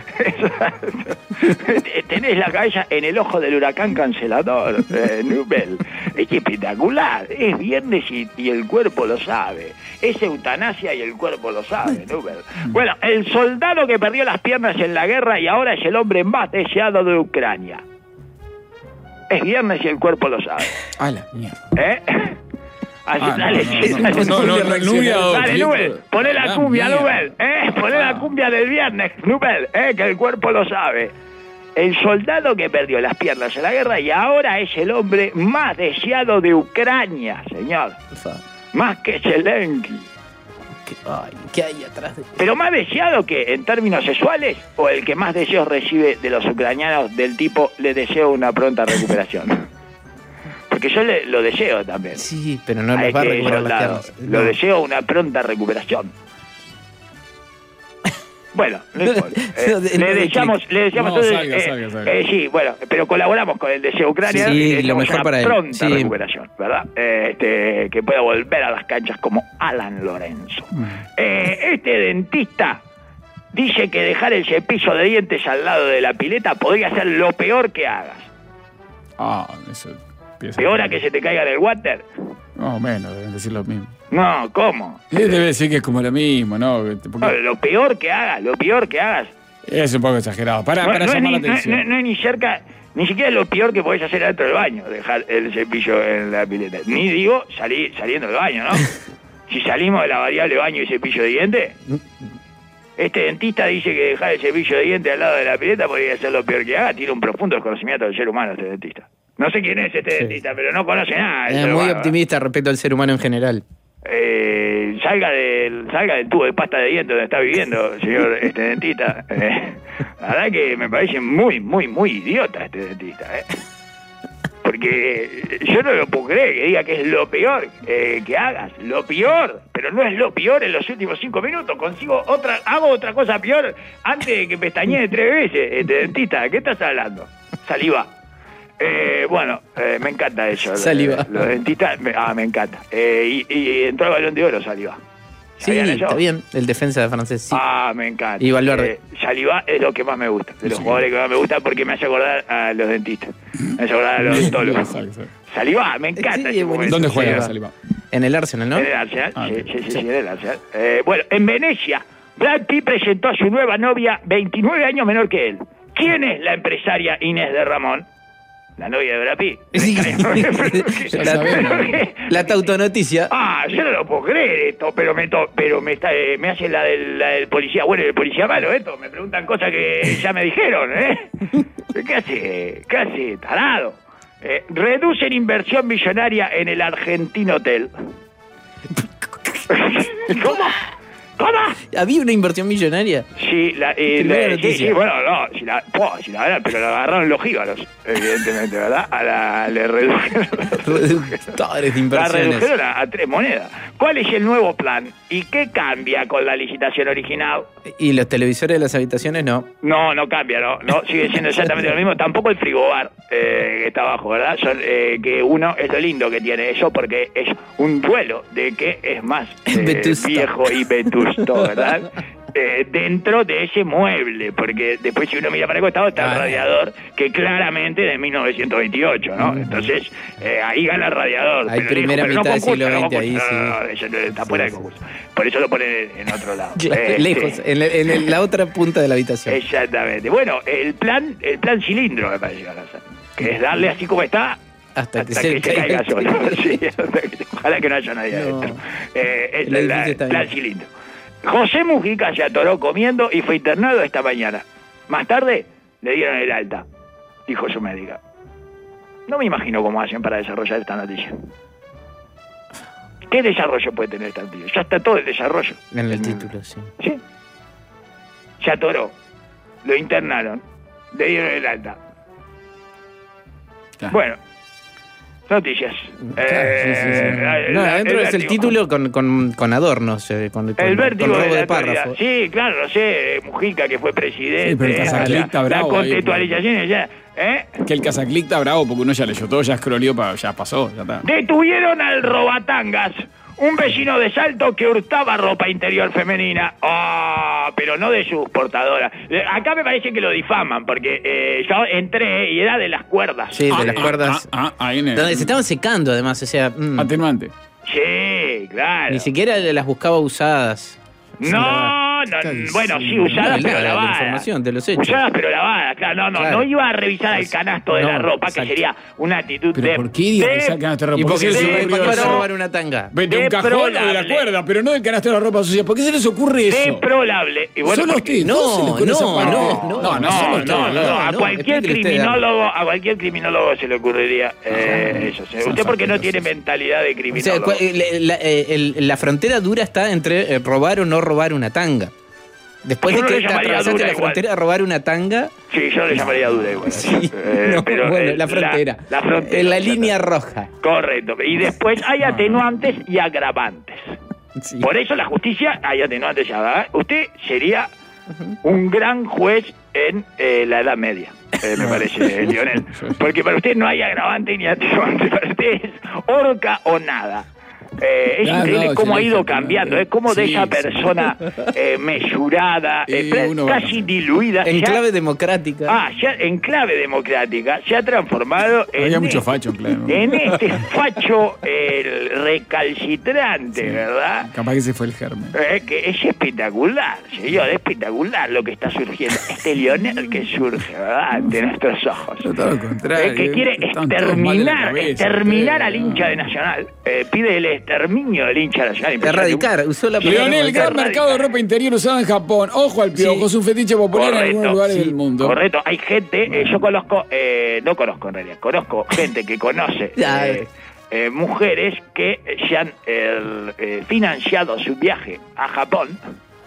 Tenés la cabeza en el ojo del huracán cancelador, eh, Nubel. Es espectacular. Es viernes y, y el cuerpo lo sabe. Es eutanasia y el cuerpo lo sabe, Nubel. Bueno, el soldado que perdió las piernas en la guerra y ahora es el hombre más deseado de Ucrania. Es viernes y el cuerpo lo sabe. A la mierda. ¿Eh? Así, Ah, no, dale, no, sí, no, dale. no, no, no, no hubiera dado Dale, clic. Nubel, poné la Ah, cumbia, mierda. Nubel, ¿eh? Poné la Ah. cumbia del viernes, Nubel, ¿eh? Que el cuerpo lo sabe. El soldado que perdió las piernas en la guerra y ahora es el hombre más deseado de Ucrania, señor. Fa, Más que Zelensky. ¿Qué, ay, ¿qué hay atrás de Pero más deseado que en términos sexuales o el que más deseos recibe de los ucranianos del tipo le deseo una pronta recuperación. Porque yo le, lo deseo también. Sí, pero no a les va a este recuperar soldado. las piernas. Lo No. deseo una pronta recuperación. Bueno, no importa. Eh, No, de- no le de deseamos, le deseamos No, entonces, salga, eh, salga, salga. eh, sí, bueno, pero colaboramos con el deseo ucraniano Sí, y le lo deseamos mejor una para él. pronta Sí. recuperación, ¿verdad? Eh, este, que pueda volver a las canchas como Alan Lorenzo. Eh, este dentista dice que dejar el cepillo de dientes al lado de la pileta podría ser lo peor que hagas. Ah, eso empieza. ¿Peor a que se te caiga en el water? No, menos, deben decir lo mismo. No, ¿cómo? Sí, debe decir que es como lo mismo, ¿no? Porque No, lo peor que hagas, lo peor que hagas. es un poco exagerado. Para, No, para no es llamar ni, la no, atención. no- no es ni cerca, ni siquiera es lo peor que podés hacer dentro del baño, dejar el cepillo en la pileta. Ni digo salir saliendo del baño, ¿no? Si salimos de la variable baño y cepillo de dientes, este dentista dice que dejar el cepillo de dientes al lado de la pileta podría ser lo peor que haga. Tiene un profundo desconocimiento del ser humano este dentista. No sé quién es este Sí. dentista, pero no conoce nada. del Es ser muy humano, optimista respecto al ser humano en general. eh, salga del salga del tubo de pasta de dientes donde está viviendo, señor este dentista. Eh, la verdad que me parece muy, muy, muy idiota este dentista, ¿eh? Porque yo no lo puedo creer que diga que es lo peor eh, que hagas, lo peor, pero no es lo peor en los últimos cinco minutos, consigo otra, hago otra cosa peor antes de que pestañee tres veces, este dentista, ¿de qué estás hablando? Saliva. Eh, bueno, eh, me encanta eso. Saliva. Los, los dentistas, me, ah, me encanta. Eh, y, y entró el Balón de Oro, Saliva. Sí, ¿Sabían eso? está bien. El defensa de francés, sí. Ah, me encanta. Y Valverde. Eh, Saliba es lo que más me gusta, de los Sí. jugadores que más me gusta porque me hace acordar a los dentistas, me hace acordar a los odontólogos. Exacto, exacto. Saliba, me encanta. Sí, ese es momento. buenísimo. ¿Dónde juega Saliba. Saliba? En el Arsenal, ¿no? En el Arsenal, Ah, sí, bien. sí, sí, sí, en el Arsenal. Eh, bueno, en Venecia, Brad Pitt presentó a su nueva novia, veintinueve años menor que él. ¿Quién es la empresaria Inés de Ramón? La novia de Brad Pitt. Sí. Ya sabemos. La tautonoticia. Ah, yo no lo puedo creer esto, pero me to- pero me está, eh, me hace la del, la del policía bueno y el policía malo esto, me preguntan cosas que ya me dijeron, ¿eh? ¿Qué hace? ¿Qué hace, tarado? Eh, reducen inversión millonaria en el Argentino Hotel. ¿Cómo? ¿Cómo? Había una inversión millonaria. Sí, la, eh, Primera la- sí, noticia. sí, bueno, no, si la, po, si la verdad, pero la agarraron los jíbaros, evidentemente, ¿verdad? A la, le redujeron. Reductores de La inversiones. redujeron a, a tres monedas. ¿Cuál es el nuevo plan? ¿Y qué cambia con la licitación original? Y los televisores de las habitaciones no. No, no cambia, no, no sigue siendo exactamente lo mismo. Tampoco el frigobar eh, que está abajo, ¿verdad? Son, eh, que uno es lo lindo que tiene eso porque es un duelo de que es más eh, Vetusto. viejo y vetusto, ¿verdad? eh, dentro de ese mueble, porque después si uno mira para el costado está el Ah. radiador, que claramente de mil novecientos veintiocho, ¿no? Entonces, eh, ahí gana el radiador. Hay Pero primera dijo, pero mitad no del siglo concursa, no veinte ahí, concursa. sí. No, no, eso no, está fuera de concurso. Por eso lo ponen en, en otro lado. Claro, Este, lejos, en, la- en el- la otra punta de la habitación. Exactamente. Bueno, el plan, el plan cilindro me parece que van a hacer, que es darle así como está Hasta, hasta que se, caiga solo. Sí, hasta que- ojalá que no haya nadie No. adentro. Eh, ese El es edificio la- está plan bien. cilindro. José Mujica se atoró comiendo y fue internado esta mañana. Más tarde le dieron el alta, dijo su médica. No me imagino cómo hacen para desarrollar esta noticia. ¿Qué desarrollo puede tener esta noticia? Ya está todo el desarrollo. En el título, sí. ¿Sí? Se atoró, lo internaron, le dieron el alta. Claro. Bueno, noticias. Claro, sí, sí, sí. Eh, No, la- adentro es el vértigo. título con, con, con adornos, eh, con, con, El con vértigo robo de la de actualidad. párrafo. Sí, claro, no sé, Mujica que fue presidente. Sí, pero el Cazaclic la, está la bravo ahí, contextualización ya. ¿Eh? Que el Cazaclic está bravo porque uno ya leyó todo, ya scrolleó, pa- ya pasó, ya está. Detuvieron al robatangas, un vecino de Salto que hurtaba ropa interior femenina. Ah, pero no de sus portadoras. Eh, Acá me parece que lo difaman, porque eh, yo entré y era de las cuerdas. Sí, de Ah, las ah, cuerdas. Ah, ah, ahí en el. Donde se estaban secando, además, o sea, mm, Atenuante. Sí, claro. ni siquiera las buscaba usadas. No, no, bueno, sí, usadas No, pero la- la lavadas. información de los hechos. Usadas pero lavadas, claro, no, no, Claro. no iba a revisar el canasto de No, la ropa, exacto. que sería una actitud Pero de... ¿por qué iba a de- revisar el canasto de ropa? ¿Y ¿Por por qué qué se se les de- ocurrió van a eso? robar una tanga? Vete a un cajón o de la Deplorable. cuerda, pero no del canasto de la ropa sucia. ¿Por qué se les ocurre eso? Deplorable. Y bueno, Solo porque- usted. No, todos se les ocurre esa no, parte. no, no, No, no, solo no, usted. no, no, a no, cualquier explíquele usted, criminólogo, a cualquier criminólogo se le ocurriría eh, eso. sí. son Usted porque no fabulosos. tiene mentalidad de O sea, criminólogo. cua- eh, la, eh, el- la frontera dura está entre eh, robar o no robar una tanga. Después Yo de no que le te llamaría atravesaste dura la igual. frontera a robar una tanga, Sí, yo le llamaría dura igual. sí, Eh, no, pero, bueno, eh, la frontera. La, frontera. En la exacto. línea roja. Correcto. Y después hay atenuantes y agravantes. Sí. Por eso la justicia hay atenuantes y agravantes. Usted sería un gran juez en eh, la Edad Media, eh, me parece, eh, Lionel. Porque para usted no hay agravante ni atenuante. Para usted es horca o nada. Eh, es Ah, increíble no, cómo ha excelente, ido cambiando, ¿no? es como de Sí, esa sí. persona eh, mesurada, eh, Y pre- uno va- casi diluida. En ya- clave democrática. Ah, ya en clave democrática se ha transformado en, Había mucho este- facho, claro. en este facho el recalcitrante, ¿verdad? Capaz que ese fue el germen. Eh, que es espectacular, señor, es espectacular lo que está surgiendo. Este Lionel que surge, ¿verdad? Ante nuestros ojos. No, todo lo contrario. Eh, que quiere Están todos mal de la exterminar, cabeza, exterminar ustedes, al ¿no? hincha de Nacional. Eh, pide el exterminio del hincha de Nacional. Erradicar, usó la palabra Leonel, erradicar. gran mercado de ropa interior usado en Japón. Ojo al piojo, Sí. es un fetiche popular en Correcto, algunos lugares sí, del mundo. Correcto, hay gente, eh, yo conozco, eh, no conozco en realidad, conozco gente que conoce Ya. eh, eh, mujeres que se han eh, eh, financiado su viaje a Japón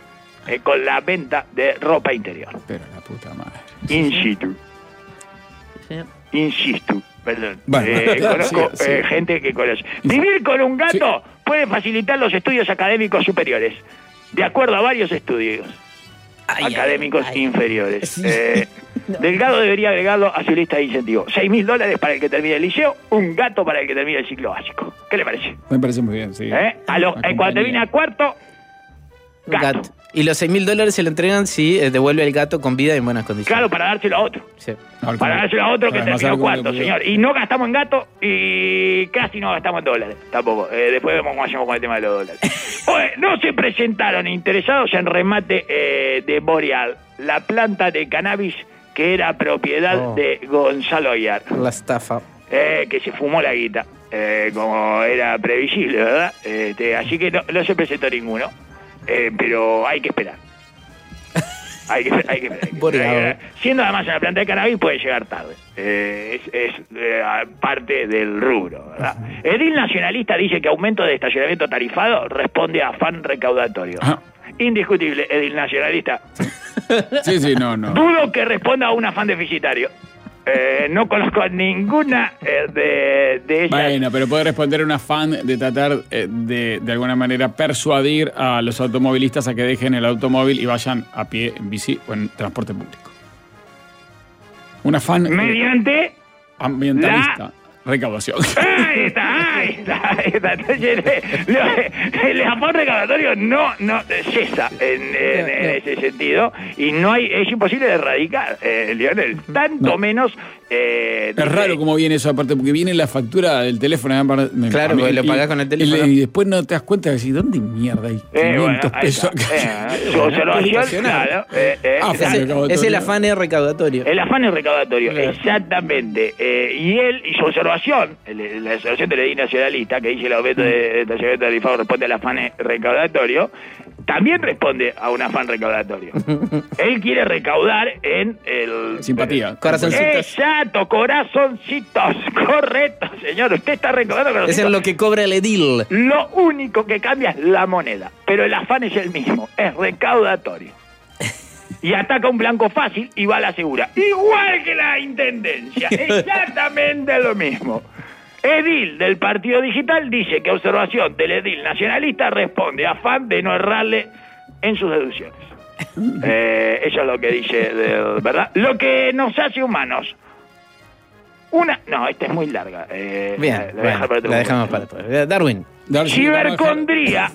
eh, con la venta de ropa interior. Pero la puta madre. In situ, Sí. in situ, perdón. Bueno, Eh, conozco sí, sí. eh, gente que conoce. Vivir con un gato puede facilitar los estudios académicos superiores, de acuerdo a varios estudios. Ay, académicos ay, ay. inferiores. Sí. Eh, Delgado debería agregarlo a su lista de incentivos. Seis mil dólares para el que termine el liceo, un gato para el que termine el ciclo básico. ¿Qué le parece? Me parece muy bien, sí. ¿Eh? A lo- La eh, cuando compañía. termine a cuarto, gato. Gato. Y los seis mil dólares se lo entregan si eh, devuelve al gato con vida y en buenas condiciones. Claro, para dárselo a otro. Sí. A ver, Para ¿cómo? dárselo a otro que Además, terminó algo cuarto, de- señor. Y no gastamos en gato y casi no gastamos en dólares. Tampoco. Eh, después vemos cómo hacemos con el tema de los dólares. Oye, no se presentaron interesados en remate eh, de Boreal, la planta de cannabis que era propiedad Oh. de Gonzalo Ayar. La estafa. Eh, que se fumó la guita, eh, como era previsible, ¿verdad? Este, así que no, no se presentó ninguno, eh, pero hay que esperar. Hay que, hay que, hay que esperar, hay que Por esperar. ahora. Siendo además una planta de cannabis puede llegar tarde. Eh, es es eh, parte del rubro, ¿verdad? Edil nacionalista dice que aumento de estacionamiento tarifado responde a afán recaudatorio. Ajá. Indiscutible, Edil nacionalista. Sí, sí, no, no. Dudo que responda a un afán deficitario. Eh, no conozco a ninguna eh, de, de ellas. Bueno, pero puede responder a un afán de tratar eh, de, de alguna manera, persuadir a los automovilistas a que dejen el automóvil y vayan a pie, en bici o en transporte público. Un afán eh, Mediante ambientalista. recaudación. Ahí está, ahí está, ahí está. Entonces, le- el afán recaudatorio no, no cesa en, en- en ese sentido y no hay, es imposible de erradicar, eh, Lionel, tanto No. menos... Eh, Es raro cómo viene eso, aparte, porque viene la factura del teléfono. me- Claro, a mí- porque lo y- pagás con el y teléfono. le- Y, después no te das cuenta de decir, ¿dónde mierda hay Eh, bueno, quinientos ahí pesos está. acá? Eh, su observación, Impresionante. claro. eh, eh, Ah, está- fue Ese- es el afán es recaudatorio. El afán es recaudatorio, Claro. exactamente. Eh, y él, y su observación, el- la observación de la ley nacionalista, que dice el aumento de estacionamiento del I F A O responde al afán recaudatorio, también responde a un afán recaudatorio. Él quiere recaudar en el... Simpatía. Corazoncitos. Exacto, corazoncitos, correcto, señor. Usted está recaudando Es corazoncitos. en lo que cobra el edil. Lo único que cambia es la moneda, pero el afán es el mismo, es recaudatorio. Y ataca un blanco fácil y va a la segura. Igual que la intendencia, exactamente lo mismo. Edil del Partido Digital dice que observación del edil nacionalista responde a afán de no errarle en sus deducciones. Eh, eso es lo que dice, de- ¿verdad? Lo que nos hace humanos. Una... No, esta es muy larga. Eh, Bien, la, la voy a bueno, dejar para otro la dejamos momento. para después. Darwin. Darcy, Cibercondría.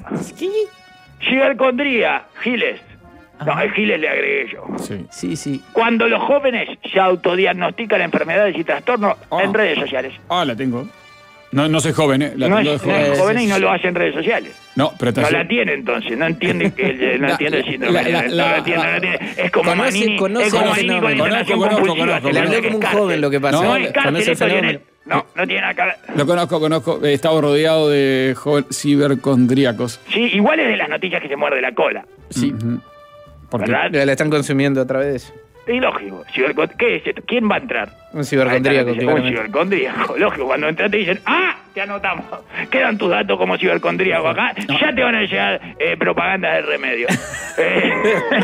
Cibercondría, Giles. No, el Giles le agregué yo. Sí. Sí, sí. Cuando los jóvenes se autodiagnostican enfermedades y trastornos Ah. en redes sociales. Ah, la tengo. No, no soy joven, ¿eh? La No tengo es, de no joven. es Eh, joven sí, y no sí. lo hace en redes sociales. No, pero está No así. la tiene entonces, no entiende que el- no La- entiende el síndrome. la- la- no la- lo entiende, no lo entiende. Es como Conoce- Manini, conoce es como el Manini con fenómeno. internación Conozco, conozco, compulsiva. conozco. se Le le habló hace como un cárcel. joven lo que pasa. No, No, es cárcel conoce el esto, Lionel. fenómeno. No, no tiene nada que ver. Lo conozco, conozco. He estado rodeado de joven cibercondríacos. Sí, igual es de las noticias que se muerde la cola. Sí. Ujú. Porque ¿Verdad? La están consumiendo a través de eso. Y lógico. cibercon- ¿Qué es esto? ¿Quién va a entrar? Un cibercondríaco, Ahí está, claramente. Un cibercondríaco, lógico. Cuando entras te dicen, ¡ah! Te anotamos. Quedan tus datos como cibercondríaco acá. Ya te van a llegar eh, propagandas de remedio. Eh,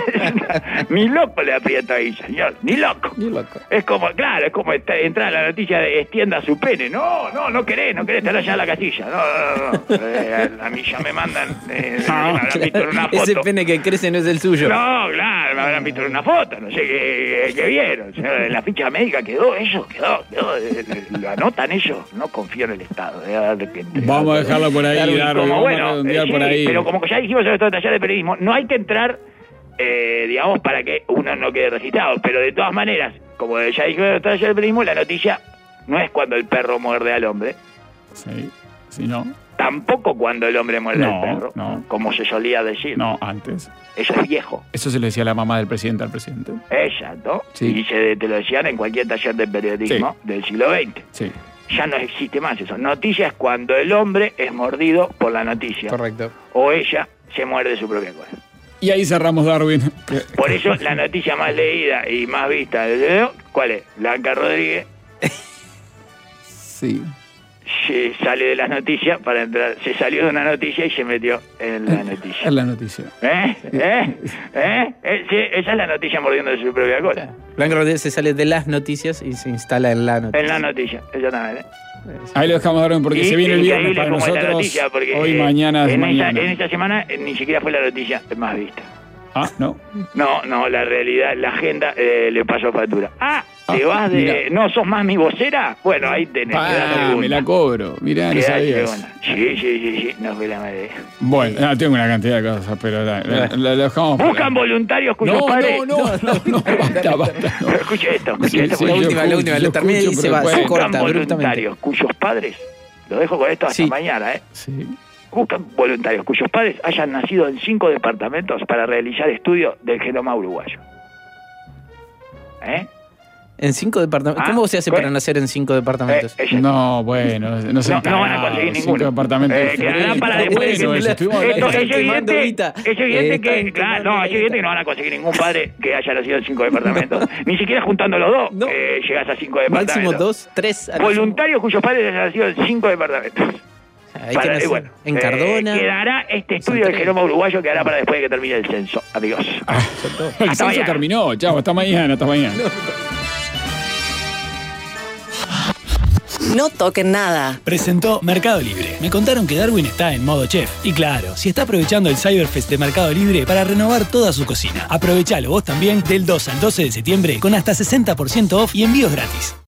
ni loco le aprieta ahí, señor. Ni loco. Ni loco. Es como, claro, es como esta- entrar a la noticia de extienda su pene. No, no, no querés, no querés estar allá en la casilla. No, no, no. no. Eh, a mí ya me mandan. Eh, me habrán visto en una foto. Ese pene que crece no es el suyo. No, claro, me habrán visto en una foto, no sé qué, qué vieron. Señor, en la ficha médica quedó eso, quedó, quedó. eh, Lo anotan ellos, no confío en el Estado. eh, a ver qué entrega. vamos a dejarlo por ahí, Darwin, Darwin, como vamos bueno, a redondear eh, por sí, ahí. pero como ya dijimos en nuestro taller de periodismo, no hay que entrar, eh, digamos, para que uno no quede registrado. Pero de todas maneras, como ya dijimos en nuestro taller de periodismo, la noticia no es cuando el perro muerde al hombre, Sí, sí, no. tampoco cuando el hombre muerde No, al perro, no. como se solía decir. No, antes. Eso es viejo. Eso se le decía a la mamá del presidente al presidente. Exacto. Sí. Y se, te lo decían en cualquier taller de periodismo del siglo veinte. Sí. Ya no existe más eso. Noticia es cuando el hombre es mordido por la noticia. Correcto. O ella se muerde su propia cola. Y ahí cerramos, Darwin. Por eso la noticia más leída y más vista del video, ¿cuál es? Blanca Rodríguez Sí. se sale de las noticias para entrar. Se salió de una noticia y se metió en la noticia. Es la noticia. ¿Eh? ¿Eh? ¿Eh? Eh, sí, esa es la noticia mordiendo de su propia cola. Blanco Rodríguez se sale de las noticias y se instala en la noticia. En la noticia, exactamente. Ahí lo dejamos, Darwin, porque Y- se viene el viernes increíble para cómo es la nosotros. noticia, porque, Hoy, eh, mañana, en esa, mañana. en esa semana eh, ni siquiera fue la noticia más vista. Ah, no. No, no, la realidad, la agenda eh, le pasó factura. Ah, te Ah, vas de... mira. ¿No sos más mi vocera? Bueno, ahí tenés. Ah, quedás segunda. me la cobro. Mirá, no Quedás sabías. segunda. Sí, sí, sí, sí, no fue la madre. Bueno, ah, tengo una cantidad de cosas, pero la, la- la- la dejamos. para- Buscan voluntarios cuyos No, padres... no, no, no, no, basta, basta. no. Pero escuche esto, escuche Sí, esto. sí, porque- La yo última, la escucho, última, yo lo termina y escucho, se pero va, después- se Buscan corta abruptamente. voluntarios cuyos padres... Lo dejo con esto hasta Sí. mañana, ¿eh? Sí. Buscan voluntarios cuyos padres hayan nacido en cinco departamentos para realizar estudios del genoma uruguayo. ¿Eh? En cinco departamentos. Ah, ¿Cómo se hace ¿qué? para nacer en cinco departamentos? Eh, ella- No, bueno, no se No, no van a conseguir ninguno. Cinco departamentos Eh, diferentes. quedará para Está después bueno que- eso, estuvimos Esto hablando. es Están quemando evidente, guita. es evidente Están que, claro, quemando no, es evidente guita. que no van a conseguir ningún padre que haya nacido en cinco departamentos. Ni siquiera juntando los dos, No. eh, llegas a cinco Máximo departamentos. dos, tres. a lo Voluntarios cuyos padres hayan nacido en cinco departamentos. sumo. Hay Para- que eh, nacer bueno, en eh, Cardona. quedará este estudio Son del tres. genoma uruguayo que hará para después de que termine el censo, amigos. El Hasta censo mañana. terminó. Chao, hasta mañana, hasta mañana. No toquen nada. Presentó Mercado Libre. Me contaron que Darwin está en modo chef. Y claro, si está aprovechando el Cyberfest de Mercado Libre para renovar toda su cocina. Aprovechalo vos también del dos al doce de septiembre con hasta sesenta por ciento off y envíos gratis.